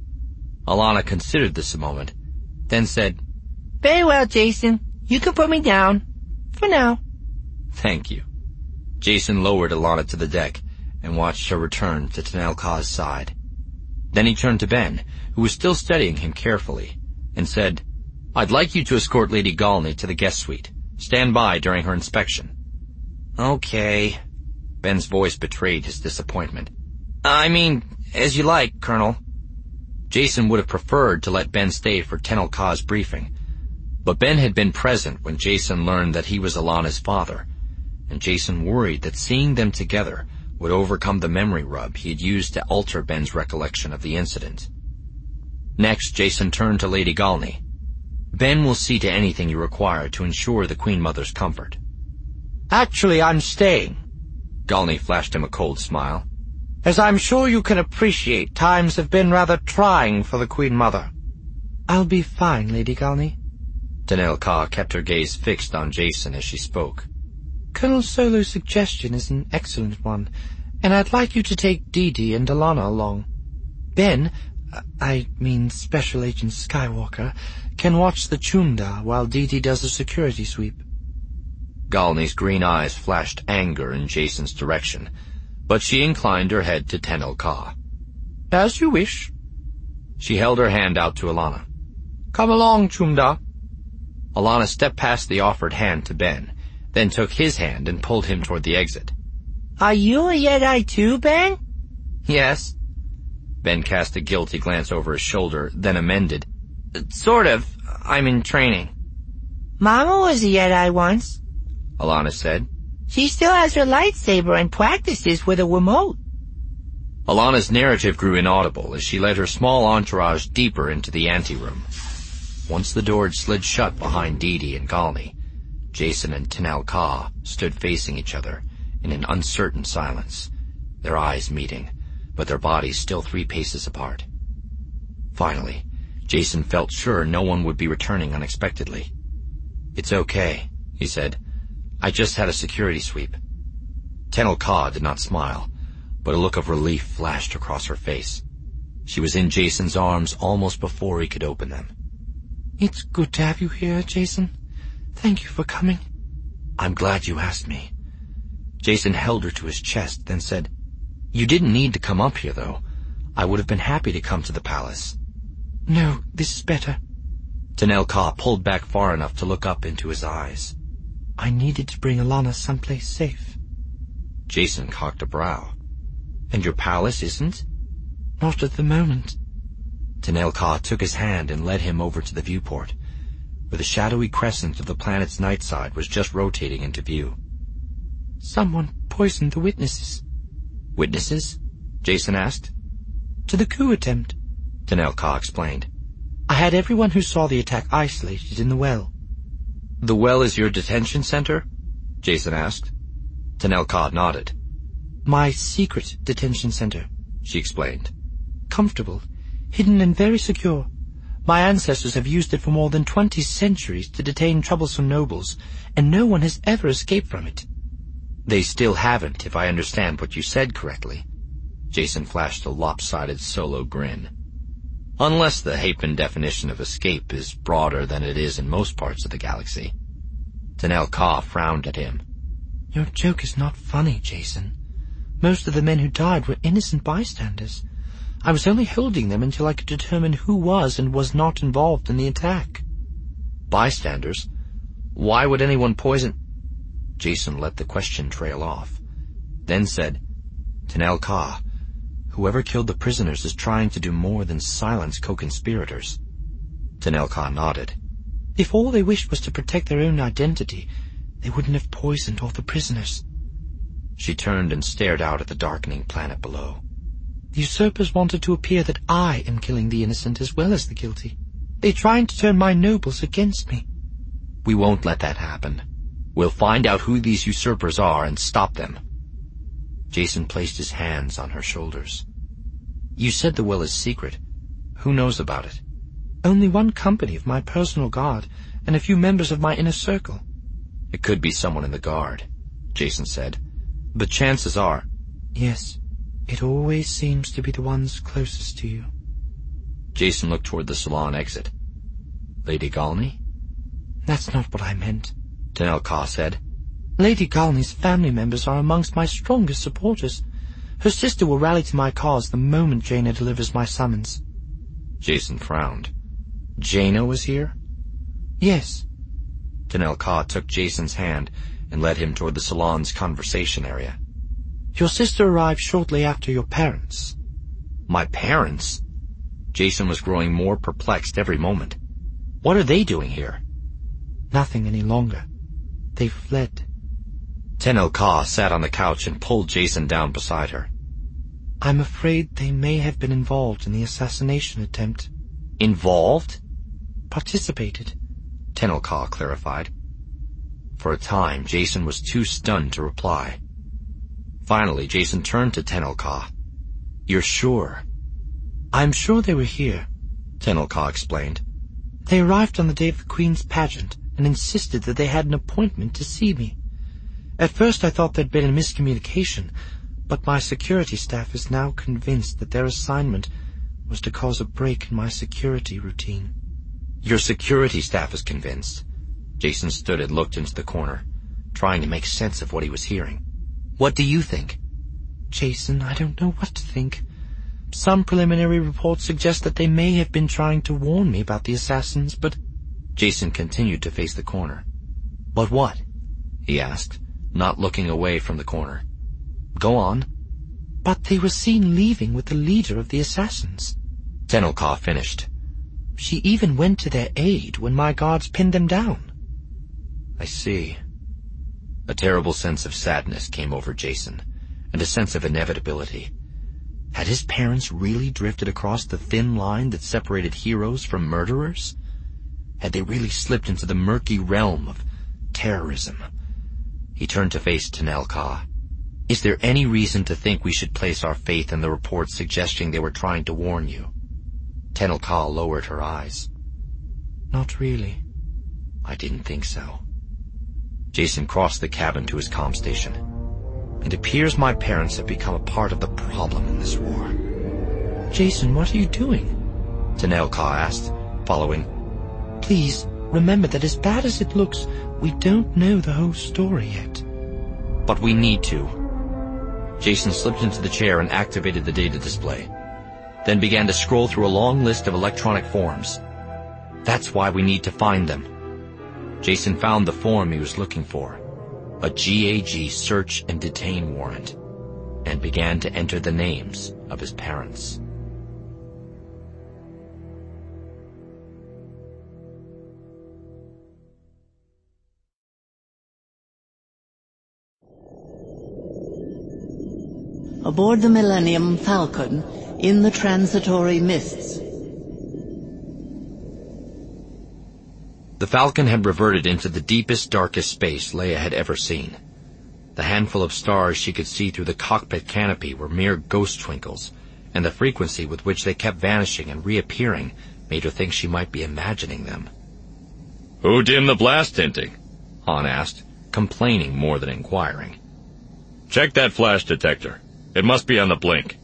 S5: Allana considered this a moment, then said,
S9: Very well, Jason. You can put me down. For now.
S5: Thank you. Jason lowered Allana to the deck and watched her return to Tenel Ka's side. Then he turned to Ben, who was still studying him carefully, and said, I'd like you to escort Lady Galney to the guest suite. Stand by during her inspection. Okay. Ben's voice betrayed his disappointment. I mean, as you like, Colonel. Jason would have preferred to let Ben stay for Tenel Ka's briefing, but Ben had been present when Jason learned that he was Allana's father, and Jason worried that seeing them together would overcome the memory rub he had used to alter Ben's recollection of the incident. Next, Jason turned to Lady Galney. Ben will see to anything you require to ensure the Queen Mother's comfort.
S2: Actually, I'm staying.
S5: Galney flashed him a cold smile.
S2: As I'm sure you can appreciate, times have been rather trying for the Queen Mother. I'll be fine, Lady Galney.
S5: Tenel Ka kept her gaze fixed on Jason as she spoke.
S2: Colonel Solo's suggestion is an excellent one, and I'd like you to take Dee Dee and Allana along. Ben, I mean Special Agent Skywalker, can watch the Chunda while Dee Dee does a security sweep.
S5: Galney's green eyes flashed anger in Jason's direction, but she inclined her head to Tenel Ka.
S2: As you wish.
S5: She held her hand out to Allana.
S2: Come along, Chunda.
S5: Allana stepped past the offered hand to Ben, then took his hand and pulled him toward the exit.
S9: Are you a Jedi too, Ben?
S5: Yes. Ben cast a guilty glance over his shoulder, then amended. Sort of. I'm in training.
S9: Mama was a Jedi once,
S5: Allana said.
S9: She still has her lightsaber and practices with a remote.
S5: Allana's narrative grew inaudible as she led her small entourage deeper into the anteroom. Once the door had slid shut behind Dee Dee and Galney, Jason and Tenel Ka stood facing each other in an uncertain silence, their eyes meeting, but their bodies still 3 paces apart. Finally, Jason felt sure no one would be returning unexpectedly. It's okay, he said. I just had a security sweep. Tenel Ka did not smile, but a look of relief flashed across her face. She was in Jason's arms almost before he could open them.
S2: It's good to have you here, Jason. Thank you for coming.
S5: I'm glad you asked me. Jason held her to his chest, then said, You didn't need to come up here, though. I would have been happy to come to the palace.
S2: No, this is better.
S5: Tenel Ka pulled back far enough to look up into his eyes.
S2: I needed to bring Alanna someplace safe.
S5: Jason cocked a brow. And your palace isn't?
S2: Not at the moment.
S5: Tenel Ka took his hand and led him over to the viewport, where the shadowy crescent of the planet's night side was just rotating into view.
S2: Someone poisoned the witnesses.
S5: Witnesses? Jason asked.
S2: To the coup attempt,
S5: Tenel Ka explained.
S2: I had everyone who saw the attack isolated in the well.
S5: The well is your detention center? Jason asked. Tenel Ka nodded.
S2: My secret detention center,
S5: she explained.
S2: Comfortable, hidden and very secure. My ancestors have used it for more than 20 centuries to detain troublesome nobles, and no one has ever escaped from it.
S5: They still haven't, if I understand what you said correctly. Jason flashed a lopsided solo grin. Unless the Hapen definition of escape is broader than it is in most parts of the galaxy. Tenel Ka frowned at him.
S2: Your joke is not funny, Jason. Most of the men who died were innocent bystanders. I was only holding them until I could determine who was and was not involved in the attack.
S5: Bystanders? Why would anyone poison... Jason let the question trail off, then said, Tenel Ka, whoever killed the prisoners is trying to do more than silence co-conspirators. Tenel Ka nodded.
S2: If all they wished was to protect their own identity, they wouldn't have poisoned all the prisoners.
S5: She turned and stared out at the darkening planet below.
S2: The usurpers wanted to appear that I am killing the innocent as well as the guilty. They're trying to turn my nobles against me.
S5: We won't let that happen. We'll find out who these usurpers are and stop them. Jason placed his hands on her shoulders. You said the well is secret. Who knows about it?
S2: Only one company of my personal guard and a few members of my inner circle.
S5: It could be someone in the guard, Jason said. But chances are...
S2: Yes, it always seems to be the ones closest to you.
S5: Jason looked toward the salon exit. Lady Galney?
S2: That's not what I meant,
S5: Tenel Ka said.
S2: Lady Galney's family members are amongst my strongest supporters. Her sister will rally to my cause the moment Jaina delivers my summons.
S5: Jason frowned. Jaina was here?
S2: Yes.
S5: Tenel Ka took Jason's hand and led him toward the salon's conversation area.
S2: Your sister arrived shortly after your parents.
S5: My parents? Jason was growing more perplexed every moment. What are they doing here?
S2: Nothing any longer. They fled.
S5: Tenel Ka sat on the couch and pulled Jason down beside her.
S2: I'm afraid they may have been involved in the assassination attempt.
S5: Involved?
S2: Participated,
S5: Tenel Ka clarified. For a time, Jason was too stunned to reply. Finally, Jason turned to Tenel Ka. You're sure?
S2: I'm sure they were here,
S5: Tenel Ka explained.
S2: They arrived on the day of the Queen's pageant and insisted that they had an appointment to see me. At first I thought there'd been a miscommunication, but my security staff is now convinced that their assignment was to cause a break in my security routine.
S5: Your security staff is convinced? Jason stood and looked into the corner, trying to make sense of what he was hearing. What do you think?
S2: Jason, I don't know what to think. Some preliminary reports suggest that they may have been trying to warn me about the assassins, but...
S5: Jason continued to face the corner. But what? He asked, not looking away from the corner. Go on.
S2: But they were seen leaving with the leader of the assassins.
S5: Tenel Ka finished.
S2: She even went to their aid when my guards pinned them down.
S5: I see. A terrible sense of sadness came over Jason, and a sense of inevitability. Had his parents really drifted across the thin line that separated heroes from murderers? Had they really slipped into the murky realm of terrorism? He turned to face Tenel Ka. Is there any reason to think we should place our faith in the reports suggesting they were trying to warn you? Tenel Ka lowered her eyes.
S2: Not really.
S5: I didn't think so. Jason crossed the cabin to his comm station. It appears my parents have become a part of the problem in this war.
S2: Jason, what are you doing?
S5: Tenel Ka asked, following.
S2: Please, remember that as bad as it looks, We don't know the whole story yet.
S5: But we need to. Jason slipped into the chair and activated the data display, then began to scroll through a long list of electronic forms. That's why we need to find them. Jason found the form he was looking for, a GAG search and detain warrant, and began to enter the names of his parents.
S3: Aboard the Millennium Falcon, in the transitory mists.
S5: The Falcon had reverted into the deepest, darkest space Leia had ever seen. The handful of stars she could see through the cockpit canopy were mere ghost twinkles, and the frequency with which they kept vanishing and reappearing made her think she might be imagining them.
S1: Who dimmed the blast tinting?
S5: Han asked, complaining more than inquiring.
S1: Check that flash detector. It must be on the blink.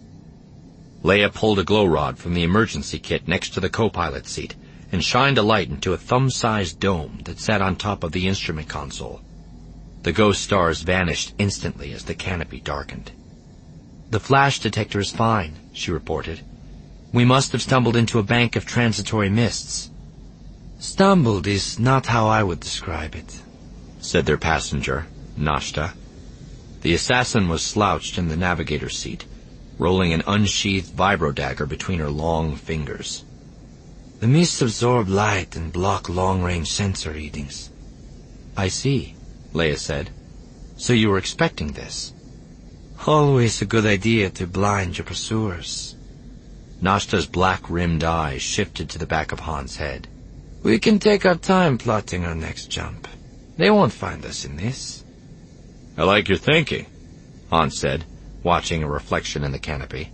S5: Leia pulled a glow rod from the emergency kit next to the co-pilot seat and shined a light into a thumb-sized dome that sat on top of the instrument console. The ghost stars vanished instantly as the canopy darkened. "The flash detector is fine," she reported. "We must have stumbled into a bank of transitory mists."
S2: "Stumbled is not how I would describe it,"
S5: said their passenger, Nashta. The assassin was slouched in the navigator's seat, rolling an unsheathed vibrodagger between her long fingers.
S2: "The mists absorb light and block long-range sensor readings."
S5: "I see," Leia said. "So you were expecting this?"
S2: "Always a good idea to blind your pursuers."
S5: Nashta's black-rimmed eyes shifted to the back of Han's head.
S2: "We can take our time plotting our next jump. They won't find us in this."
S1: I like your thinking,
S5: Han said, watching a reflection in the canopy.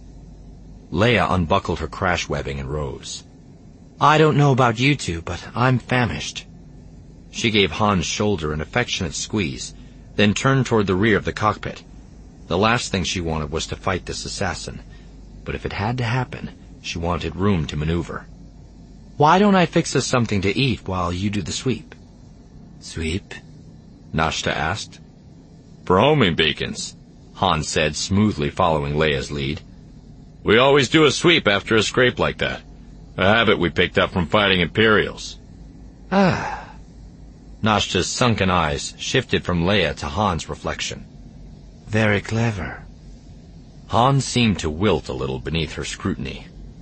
S5: Leia unbuckled her crash webbing and rose.
S2: "I don't know about you two, but I'm famished."
S5: She gave Han's shoulder an affectionate squeeze, then turned toward the rear of the cockpit. The last thing she wanted was to fight this assassin, but if it had to happen, she wanted room to maneuver.
S2: "Why don't I fix us something to eat while you do the sweep?"
S5: "Sweep?" Nashta asked.
S1: For homing beacons,
S5: Han said, smoothly following Leia's lead.
S1: We always do a sweep after a scrape like that. A habit we picked up from fighting Imperials.
S2: Ah.
S5: Nashta's sunken eyes shifted from Leia to Han's reflection.
S2: Very clever.
S5: Han seemed to wilt a little beneath her scrutiny.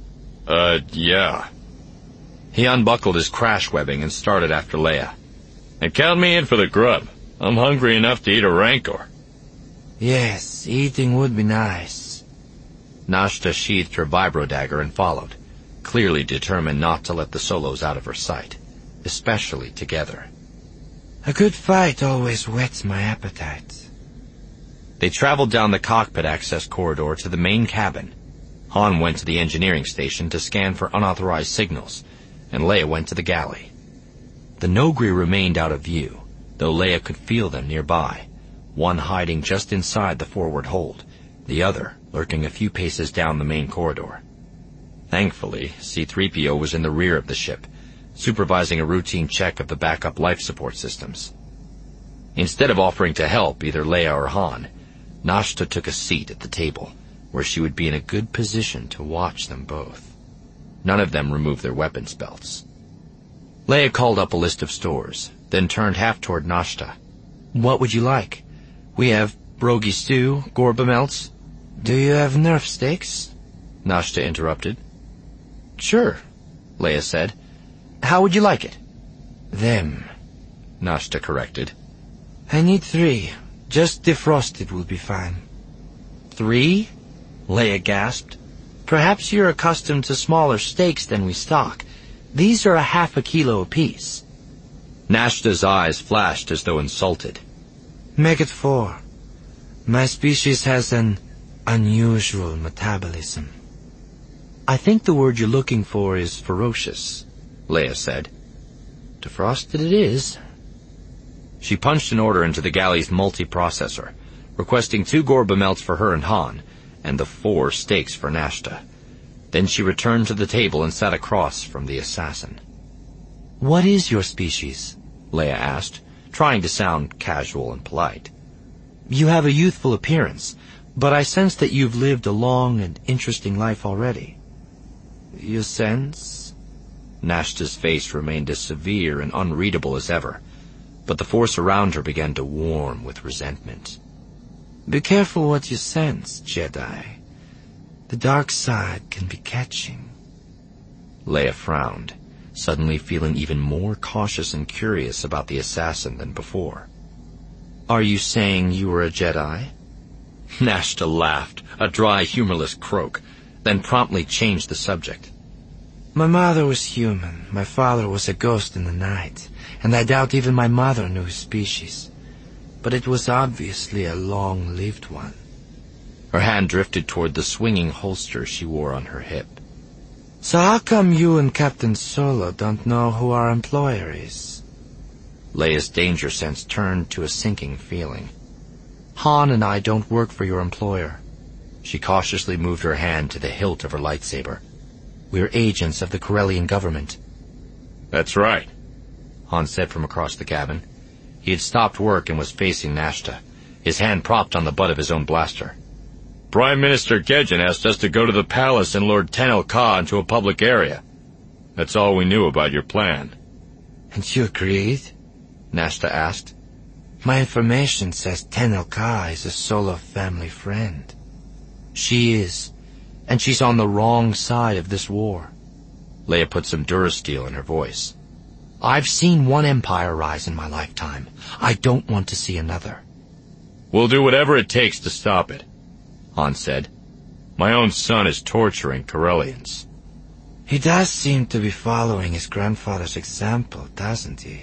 S1: Yeah.
S5: He unbuckled his crash webbing and started after Leia.
S1: And count me in for the grub. I'm hungry enough to eat a rancor.
S2: Yes, eating would be nice.
S5: Nashta sheathed her vibrodagger and followed, clearly determined not to let the Solos out of her sight, especially together.
S2: A good fight always whets my appetite.
S5: They traveled down the cockpit access corridor to the main cabin. Han went to the engineering station to scan for unauthorized signals, and Leia went to the galley. The Noghri remained out of view, though Leia could feel them nearby, one hiding just inside the forward hold, the other lurking a few paces down the main corridor. Thankfully, C-3PO was in the rear of the ship, supervising a routine check of the backup life support systems. Instead of offering to help either Leia or Han, Nashta took a seat at the table, where she would be in a good position to watch them both. None of them removed their weapons belts. Leia called up a list of stores, then turned half toward Nashta.
S2: What would you like? We have brogy stew, gorba melts. Do you have Nerf steaks?
S5: Nashta interrupted.
S2: Sure,
S5: Leia said.
S2: How would you like it?
S5: Them, Nashta corrected.
S2: I need 3. Just defrosted will be fine.
S5: 3? Leia gasped.
S2: Perhaps you're accustomed to smaller steaks than we stock. These are a half a kilo apiece.
S5: Nashta's eyes flashed as though insulted.
S2: Make it 4. My species has an unusual metabolism. I think the word you're looking for is ferocious,
S5: Leia said.
S2: Defrosted it is.
S5: She punched an order into the galley's multiprocessor, requesting 2 gorba melts for her and Han, and the 4 steaks for Nashta. Then she returned to the table and sat across from the assassin.
S2: What is your species?
S5: Leia asked, trying to sound casual and polite. "You have a youthful appearance, but I sense that you've lived a long and interesting life already." "You sense?" Nashta's face remained as severe and unreadable as ever, but the force around her began to warm with resentment. "Be careful what you sense, Jedi. The dark side can be catching." Leia frowned, suddenly feeling even more cautious and curious about the assassin than before. "Are you saying you were a Jedi?" Nashta laughed, a dry, humorless croak, then promptly changed the subject. "My mother was human, my father was a ghost in the night, and I doubt even my mother knew his species. But it was obviously a long-lived one." Her hand drifted toward the swinging holster she wore on her hip. "So how come you and Captain Solo don't know who our employer is?" Leia's danger sense turned to a sinking feeling. "Han and I don't work for your employer." She cautiously moved her hand to the hilt of her lightsaber. "We're agents of the Corellian government."
S1: "That's right,"
S5: Han said from across the cabin. He had stopped work and was facing Nashta, his hand propped on the butt of his own blaster.
S1: "Prime Minister Gedgen asked us to go to the palace and lure Tenel Ka into a public area. That's all we knew about your plan."
S2: "And you agreed?" Nashta asked. "My information says Tenel Ka is a Solo family friend."
S5: "She is, and she's on the wrong side of this war." Leia put some Durasteel in her voice. "I've seen one empire rise in my lifetime. I don't want to see another."
S1: "We'll do whatever it takes to stop it," Han said. "My own son is torturing Corellians."
S2: "He does seem to be following his grandfather's example, doesn't he?"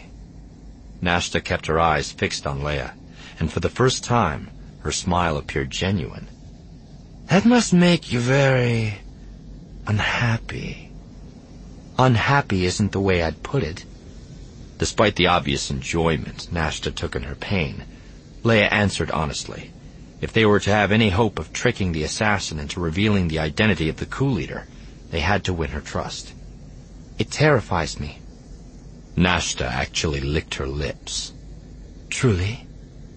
S5: Nashta kept her eyes fixed on Leia, and for the first time, her smile appeared genuine.
S2: "That must make you very unhappy."
S5: "Unhappy isn't the way I'd put it." Despite the obvious enjoyment Nashta took in her pain, Leia answered honestly. If they were to have any hope of tricking the assassin into revealing the identity of the coup leader, they had to win her trust. "It terrifies me." Nashta actually licked her lips.
S2: "Truly?"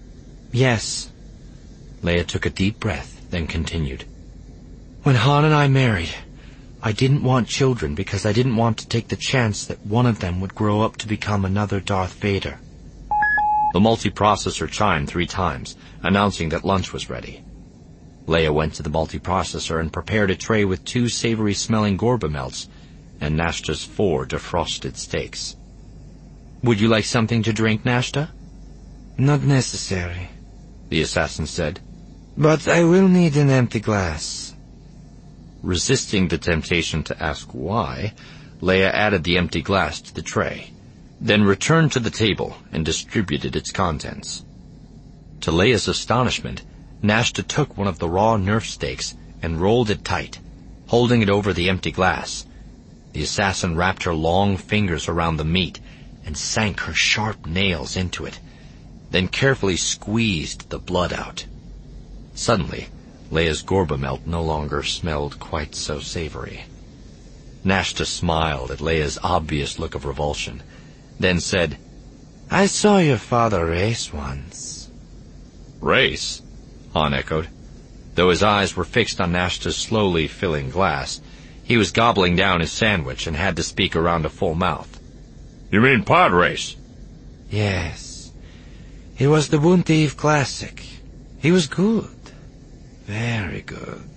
S5: "Yes." Leia took a deep breath, then continued. "When Han and I married, I didn't want children because I didn't want to take the chance that one of them would grow up to become another Darth Vader." The multiprocessor chimed 3 times, announcing that lunch was ready. Leia went to the multiprocessor and prepared a tray with 2 savory-smelling Gorba melts and Nashta's 4 defrosted steaks. "Would you like something to drink, Nashta?"
S2: "Not necessary,"
S5: the assassin said.
S2: "But I will need an empty glass."
S5: Resisting the temptation to ask why, Leia added the empty glass to the tray, then returned to the table and distributed its contents. To Leia's astonishment, Nashta took one of the raw Nerf steaks and rolled it tight, holding it over the empty glass. The assassin wrapped her long fingers around the meat and sank her sharp nails into it, then carefully squeezed the blood out. Suddenly, Leia's Gorba melt no longer smelled quite so savory. Nashta smiled at Leia's obvious look of revulsion, then said,
S2: "I saw your father race once."
S1: "Race?"
S5: Han echoed. Though his eyes were fixed on Nashta's slowly filling glass, he was gobbling down his sandwich and had to speak around a full mouth.
S1: "You mean pod race?"
S2: "Yes. It was the Boonta Eve Classic. He was good. Very good."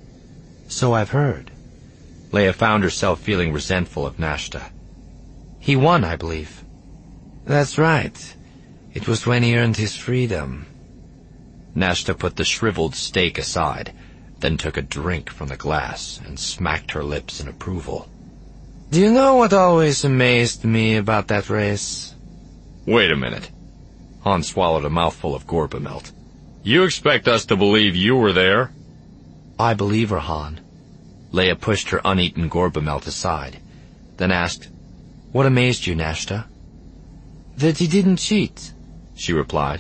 S5: "So I've heard." Leia found herself feeling resentful of Nashta. "He won, I believe."
S2: "That's right. It was when he earned his freedom."
S5: Nashta put the shriveled steak aside, then took a drink from the glass and smacked her lips in approval.
S2: "Do you know what always amazed me about that race?"
S1: "Wait a minute."
S5: Han swallowed a mouthful of Gorba melt.
S1: "You expect us to believe you were there?"
S5: "I believe her, Han." Leia pushed her uneaten Gorba melt aside, then asked, "What amazed you, Nashta?"
S2: "That he didn't cheat,"
S5: she replied.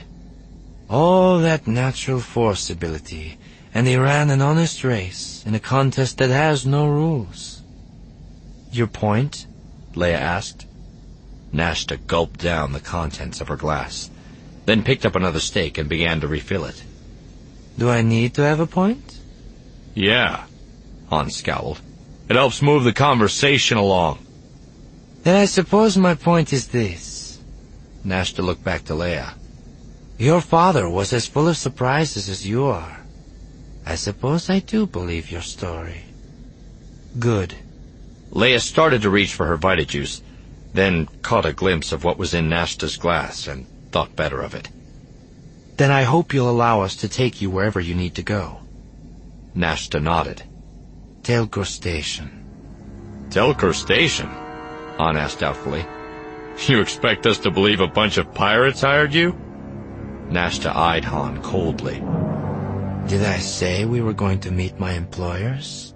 S2: "All that natural force ability, and he ran an honest race in a contest that has no rules."
S5: "Your point?" Leia asked. Nashta gulped down the contents of her glass, then picked up another steak and began to refill it.
S2: Do I need to have a point?
S5: Yeah, Han scowled. It helps move the conversation along.
S2: Then I suppose my point is this.
S5: Nashta looked back to Leia.
S2: Your father was as full of surprises as you are. I suppose I do believe your story. Good.
S5: Leia started to reach for her Vita Juice, then caught a glimpse of what was in Nashta's glass and thought better of it.
S2: Then I hope you'll allow us to take you wherever you need to go.
S5: Nashta nodded.
S2: Telkur Station.
S5: Telkur Station? Han asked doubtfully. You expect us to believe a bunch of pirates hired you? Nashta eyed Han coldly.
S2: Did I say we were going to meet my employers?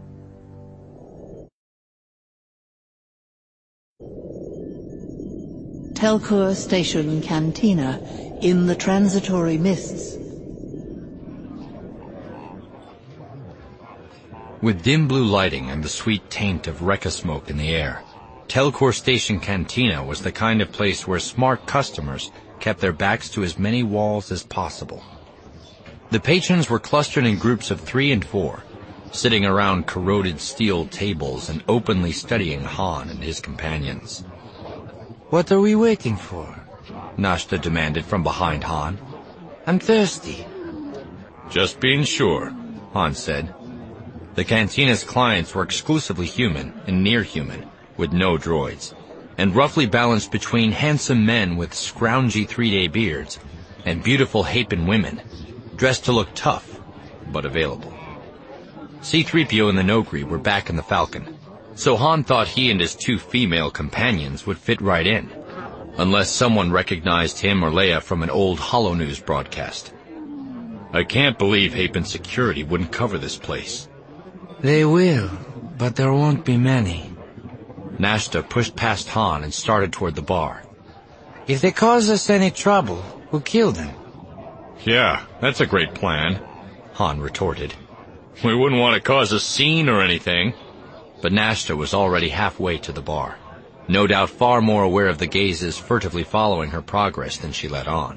S3: Telkur Station Cantina in the transitory mists.
S5: With dim blue lighting and the sweet taint of Rekka smoke in the air, Telkur Station Cantina was the kind of place where smart customers kept their backs to as many walls as possible. The patrons were clustered in groups of 3 and 4, sitting around corroded steel tables and openly studying Han and his companions.
S2: What are we waiting for?
S5: Nashta demanded from behind Han.
S2: I'm thirsty.
S5: Just being sure, Han said. The cantina's clients were exclusively human and near-human, with no droids, and roughly balanced between handsome men with scroungy 3-day beards and beautiful Hapan women, dressed to look tough, but available. C-3PO and the Nogri were back in the Falcon, so Han thought he and his 2 female companions would fit right in, unless someone recognized him or Leia from an old HoloNews broadcast. I can't believe Hapan security wouldn't cover this place.
S2: They will, but there won't be many.
S5: Nashta pushed past Han and started toward the bar.
S2: If they cause us any trouble, we'll kill them.
S1: Yeah, that's a great plan,
S5: Han retorted.
S1: We wouldn't want to cause a scene or anything.
S5: But Nashta was already halfway to the bar, no doubt far more aware of the gazes furtively following her progress than she let on.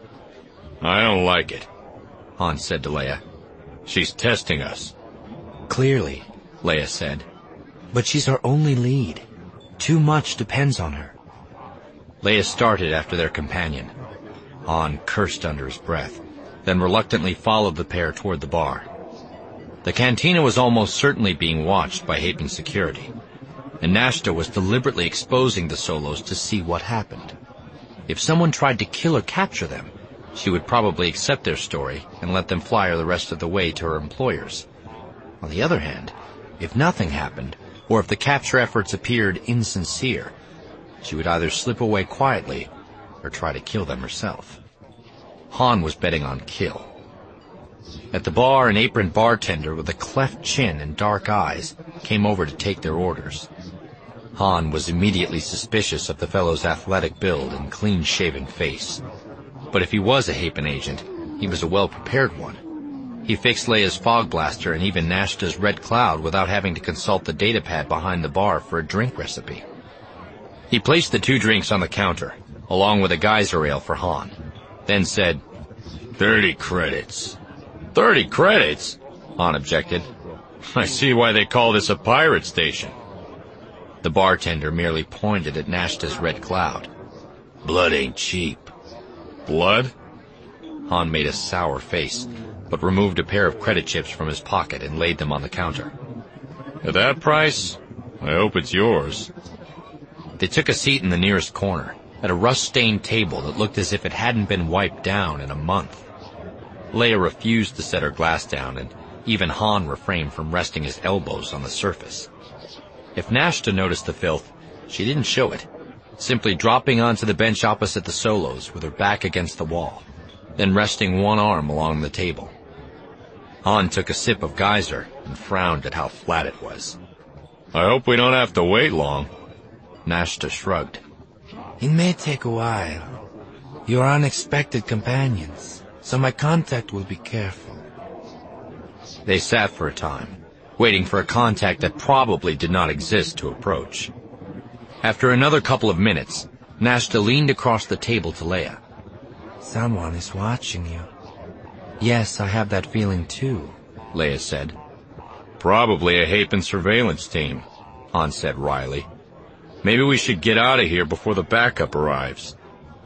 S1: I don't like it,
S5: Han said to Leia.
S1: She's testing us.
S2: Clearly,
S5: Leia said.
S2: But she's our only lead. Too much depends on her.
S5: Leia started after their companion. Han cursed under his breath, then reluctantly followed the pair toward the bar. The cantina was almost certainly being watched by Hapan security, and Nashta was deliberately exposing the Solos to see what happened. If someone tried to kill or capture them, she would probably accept their story and let them fly her the rest of the way to her employers. On the other hand, if nothing happened, or if the capture efforts appeared insincere, she would either slip away quietly or try to kill them herself. Han was betting on kill. At the bar, an aproned bartender with a cleft chin and dark eyes came over to take their orders. Han was immediately suspicious of the fellow's athletic build and clean-shaven face. But if he was a Hapan agent, he was a well-prepared one. He fixed Leia's fog blaster and even Nashta's red cloud without having to consult the datapad behind the bar for a drink recipe. He placed the 2 drinks on the counter, along with a geyser ale for Han, then said,
S1: 30 credits.
S5: 30 credits? Han objected.
S1: I see why they call this a pirate station.
S5: The bartender merely pointed at Nashta's red cloud.
S6: Blood ain't cheap.
S1: Blood?
S5: Han made a sour face, but removed a pair of credit chips from his pocket and laid them on the counter.
S1: At that price, I hope it's yours.
S5: They took a seat in the nearest corner, at a rust-stained table that looked as if it hadn't been wiped down in a month. Leia refused to set her glass down, and even Han refrained from resting his elbows on the surface. If Nashta noticed the filth, she didn't show it, simply dropping onto the bench opposite the Solos with her back against the wall, then resting one arm along the table. Han took a sip of geyser and frowned at how flat it was.
S1: I hope we don't have to wait long.
S5: Nashta shrugged.
S2: It may take a while. You're unexpected companions, so my contact will be careful.
S5: They sat for a time, waiting for a contact that probably did not exist to approach. After another couple of minutes, Nashta leaned across the table to Leia.
S2: Someone is watching you. Yes, I have that feeling too, Leia said.
S1: Probably a Hapen surveillance team, Han said wryly. Maybe we should get out of here before the backup arrives.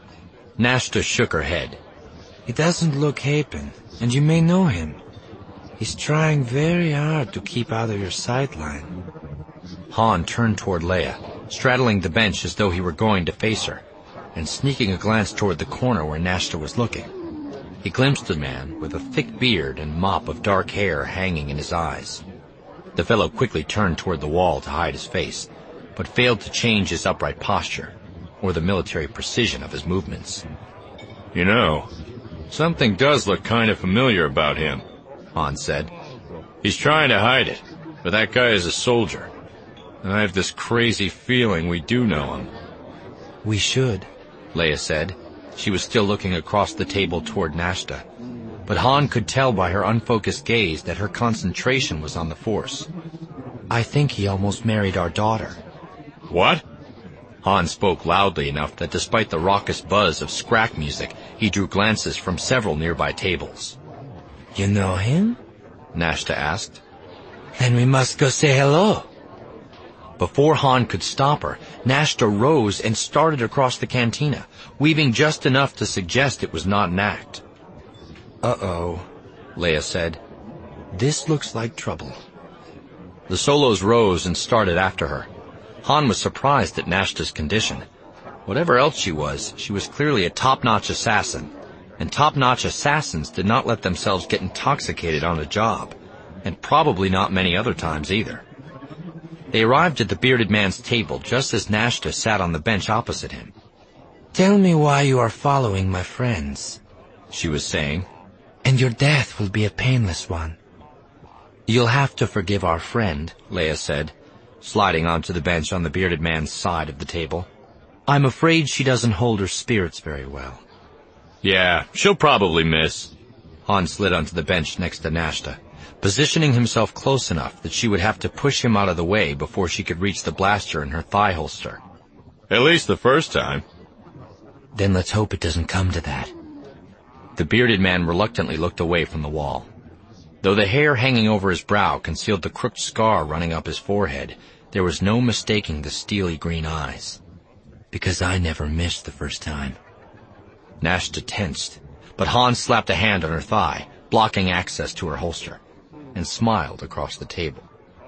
S5: Nashta shook her head.
S2: He doesn't look Hapen, and you may know him. He's trying very hard to keep out of your sightline.
S5: Han turned toward Leia, straddling the bench as though he were going to face her, and sneaking a glance toward the corner where Nashta was looking. He glimpsed a man with a thick beard and mop of dark hair hanging in his eyes. The fellow quickly turned toward the wall to hide his face, but failed to change his upright posture, or the military precision of his movements.
S1: You know, something does look kind of familiar about him, Han said. He's trying to hide it, but that guy is a soldier. And I have this crazy feeling we do know him.
S2: We should,
S5: Leia said. She was still looking across the table toward Nashta, but Han could tell by her unfocused gaze that her concentration was on the Force.
S2: I think he almost married our daughter.
S1: What?
S5: Han spoke loudly enough that despite the raucous buzz of scrack music, he drew glances from several nearby tables.
S2: You know him?
S5: Nashta asked.
S2: Then we must go say hello.
S5: Before Han could stop her, Nashta rose and started across the cantina, weaving just enough to suggest it was not an act.
S2: Uh-oh,
S5: Leia said.
S2: This looks like trouble.
S5: The Solos rose and started after her. Han was surprised at Nashta's condition. Whatever else she was clearly a top-notch assassin, and top-notch assassins did not let themselves get intoxicated on a job, and probably not many other times either. They arrived at the bearded man's table just as Nashta sat on the bench opposite him.
S2: Tell me why you are following my friends,
S5: she was saying,
S2: and your death will be a painless one.
S5: You'll have to forgive our friend, Leia said, sliding onto the bench on the bearded man's side of the table. I'm afraid she doesn't hold her spirits very well.
S1: Yeah, she'll probably miss.
S5: Han slid onto the bench next to Nashta, positioning himself close enough that she would have to push him out of the way before she could reach the blaster in her thigh holster.
S1: At least the first time.
S2: Then let's hope it doesn't come to that.
S5: The bearded man reluctantly looked away from the wall. Though the hair hanging over his brow concealed the crooked scar running up his forehead, there was no mistaking the steely green eyes.
S2: Because I never missed the first time.
S5: Nashta tensed, but Han slapped a hand on her thigh, blocking access to her holster, and smiled across the table.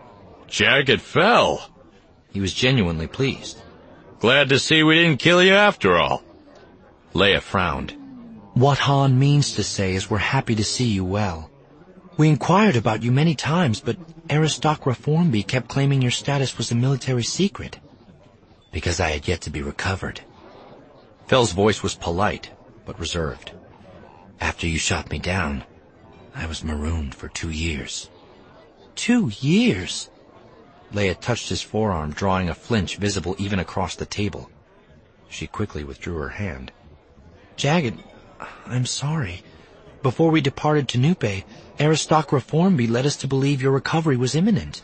S1: Jagged fell.
S5: He was genuinely pleased.
S1: Glad to see we didn't kill you after all.
S5: Leia frowned.
S2: What Han means to say is we're happy to see you well. We inquired about you many times, but Aristocra Formby kept claiming your status was a military secret. Because I had yet to be recovered.
S5: Fel's voice was polite, but reserved.
S2: After you shot me down, I was marooned for 2 years. 2 years?
S5: Leia touched his forearm, drawing a flinch visible even across the table. She quickly withdrew her hand.
S2: Jagged, I'm sorry. Before we departed to Tanupe, Aristocra Formby led us to believe your recovery was imminent.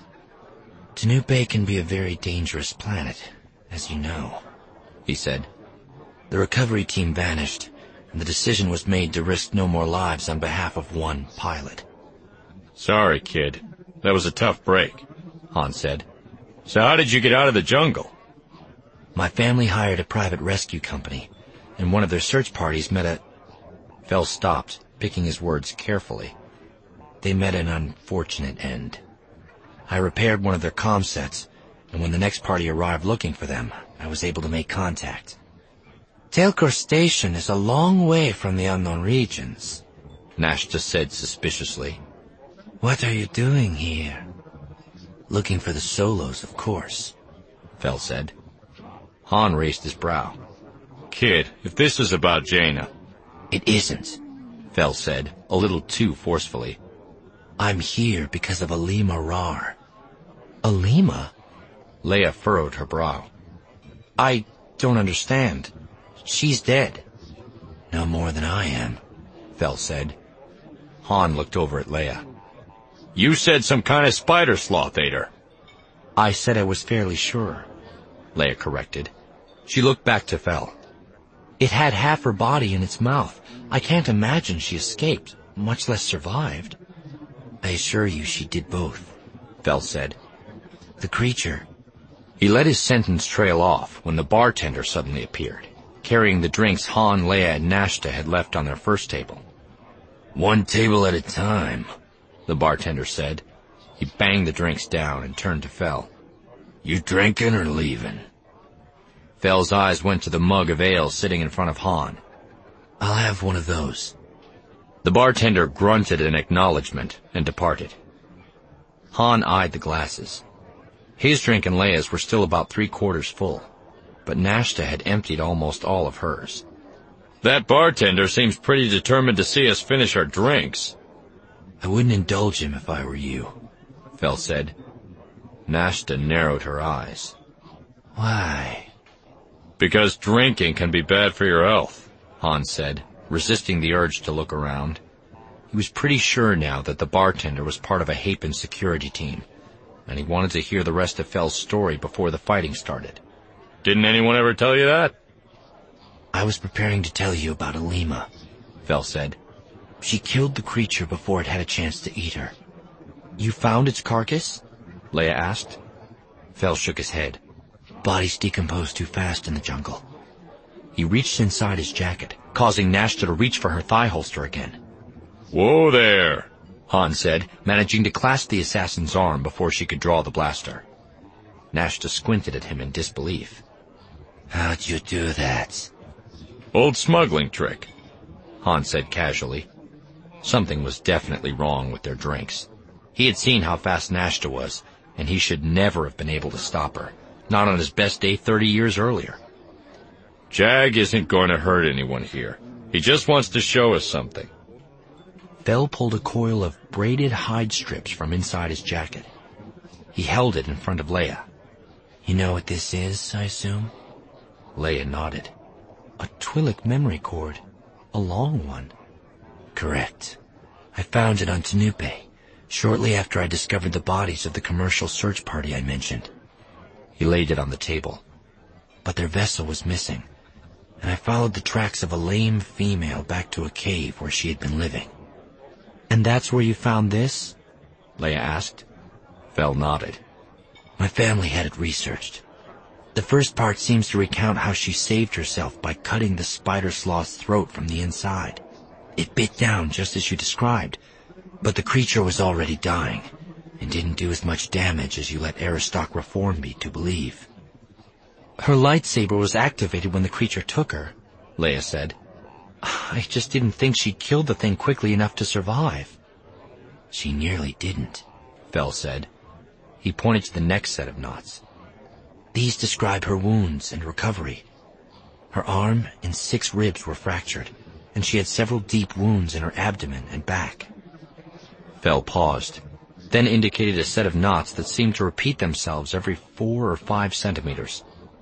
S2: Tanupe can be a very dangerous planet, as you know,
S5: he said.
S2: The recovery team vanished, and the decision was made to risk no more lives on behalf of one pilot.
S1: Sorry, kid. That was a tough break,
S5: Han said.
S1: So how did you get out of the jungle?
S2: My family hired a private rescue company, and one of their search parties met a...
S5: Fel stopped, picking his words carefully.
S2: They met an unfortunate end. I repaired one of their comm sets, and when the next party arrived looking for them, I was able to make contact. Telkor Station is a long way from the unknown regions,
S5: Nashta said suspiciously.
S2: What are you doing here? Looking for the Solos, of course,
S5: Fel said. Han raised his brow.
S1: Kid, if this is about Jaina...
S2: It isn't,
S5: Fel said, a little too forcefully.
S2: I'm here because of Alima Rar. Alima?
S5: Leia furrowed her brow.
S2: I don't understand. She's dead. No more than I am, Fel said.
S5: Han looked over at Leia.
S1: You said some kind of spider sloth ate her.
S2: I said I was fairly sure,
S5: Leia corrected. She looked back to Fel.
S2: It had half her body in its mouth.
S5: I can't imagine she escaped, much less survived.
S6: I assure you she did both, Fel said. The creature...
S5: He let his sentence trail off when the bartender suddenly appeared, carrying the drinks Han, Leia, and Nashta had left on their first table.
S6: One table at a time,
S5: the bartender said. He banged the drinks down and turned to Fel.
S6: You drinking or leaving?
S5: Fel's eyes went to the mug of ale sitting in front of Han.
S6: I'll have one of those.
S5: The bartender grunted in acknowledgement and departed. Han eyed the glasses. His drink and Leia's were still about 3/4 full, but Nashta had emptied almost all of hers.
S1: That bartender seems pretty determined to see us finish our drinks.
S6: I wouldn't indulge him if I were you,
S5: Fel said. Nashta narrowed her eyes.
S6: Why?
S1: Because drinking can be bad for your health,
S5: Han said, resisting the urge to look around. He was pretty sure now that the bartender was part of a Hapen security team, and he wanted to hear the rest of Fel's story before the fighting started.
S1: Didn't anyone ever tell you that?
S6: I was preparing to tell you about Alima, Fel said. She killed the creature before it had a chance to eat her.
S5: You found its carcass? Leia asked.
S6: Fel shook his head. Bodies decompose too fast in the jungle.
S5: He reached inside his jacket, causing Nashta to reach for her thigh holster again.
S1: Whoa there,
S5: Han said, managing to clasp the assassin's arm before she could draw the blaster. Nashta squinted at him in disbelief.
S6: How'd you do that?
S1: Old smuggling trick,
S5: Han said casually. Something was definitely wrong with their drinks. He had seen how fast Nashta was, and he should never have been able to stop her, not on his best day 30 years earlier.
S1: Jag isn't going to hurt anyone here. He just wants to show us something.
S5: Fel pulled a coil of braided hide strips from inside his jacket. He held it in front of Leia.
S6: You know what this is, I assume?
S5: Leia nodded. A Twi'lek memory cord. A long one.
S6: Correct. I found it on Tanupe, shortly after I discovered the bodies of the commercial search party I mentioned.
S5: He laid it on the table.
S6: But their vessel was missing, and I followed the tracks of a lame female back to a cave where she had been living.
S5: And that's where you found this? Leia asked. Fel nodded.
S6: My family had it researched. The first part seems to recount how she saved herself by cutting the spider sloth's throat from the inside. It bit down just as you described, but the creature was already dying, and didn't do as much damage as you let Aristoc reform me to believe.
S5: Her lightsaber was activated when the creature took her, Leia said. I just didn't think she'd killed the thing quickly enough to survive.
S6: She nearly didn't,
S5: Fel said. He pointed to the next set of knots.
S6: These describe her wounds and recovery. Her arm and 6 ribs were fractured, and she had several deep wounds in her abdomen and back.
S5: Fel paused, then indicated a set of knots that seemed to repeat themselves every 4 or 5 centimeters.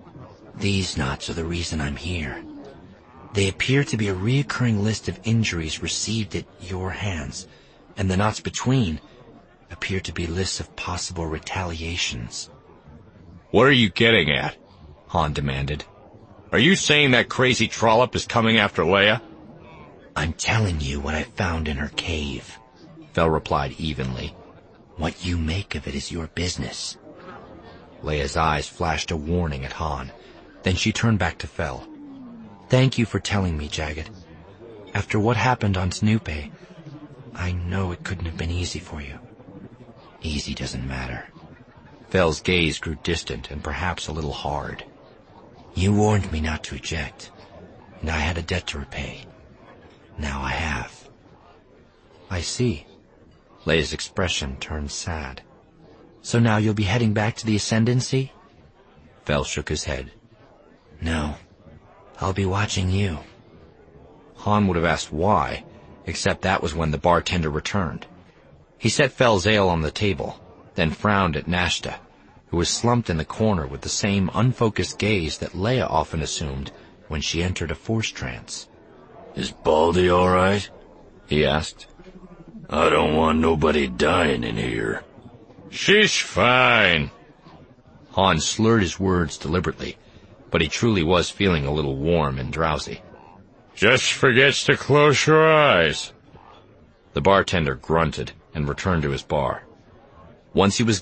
S6: These knots are the reason I'm here. They appear to be a reoccurring list of injuries received at your hands, and the knots between appear to be lists of possible retaliations.
S1: What are you getting at?
S5: Han demanded.
S1: Are you saying that crazy trollop is coming after Leia?
S6: I'm telling you what I found in her cave,
S5: Fel replied evenly.
S6: What you make of it is your business.
S5: Leia's eyes flashed a warning at Han. Then she turned back to Fel. Thank you for telling me, Jagged. After what happened on Tanupe, I know it couldn't have been easy for you.
S6: Easy doesn't matter.
S5: Fel's gaze grew distant and perhaps a little hard.
S6: You warned me not to eject, and I had a debt to repay. Now I have.
S5: I see. Leia's expression turned sad. So now you'll be heading back to the Ascendancy? Fel shook his head.
S6: No. I'll be watching you.
S5: Han would have asked why, except that was when the bartender returned. He set Fel's ale on the table, then frowned at Nashta, who was slumped in the corner with the same unfocused gaze that Leia often assumed when she entered a force trance.
S6: Is Baldy all right?
S5: He asked.
S6: I don't want nobody dying in here.
S1: She's fine.
S5: Han slurred his words deliberately, but he truly was feeling a little warm and drowsy.
S1: Just forgets to close your eyes.
S5: The bartender grunted and returned to his bar. Once he was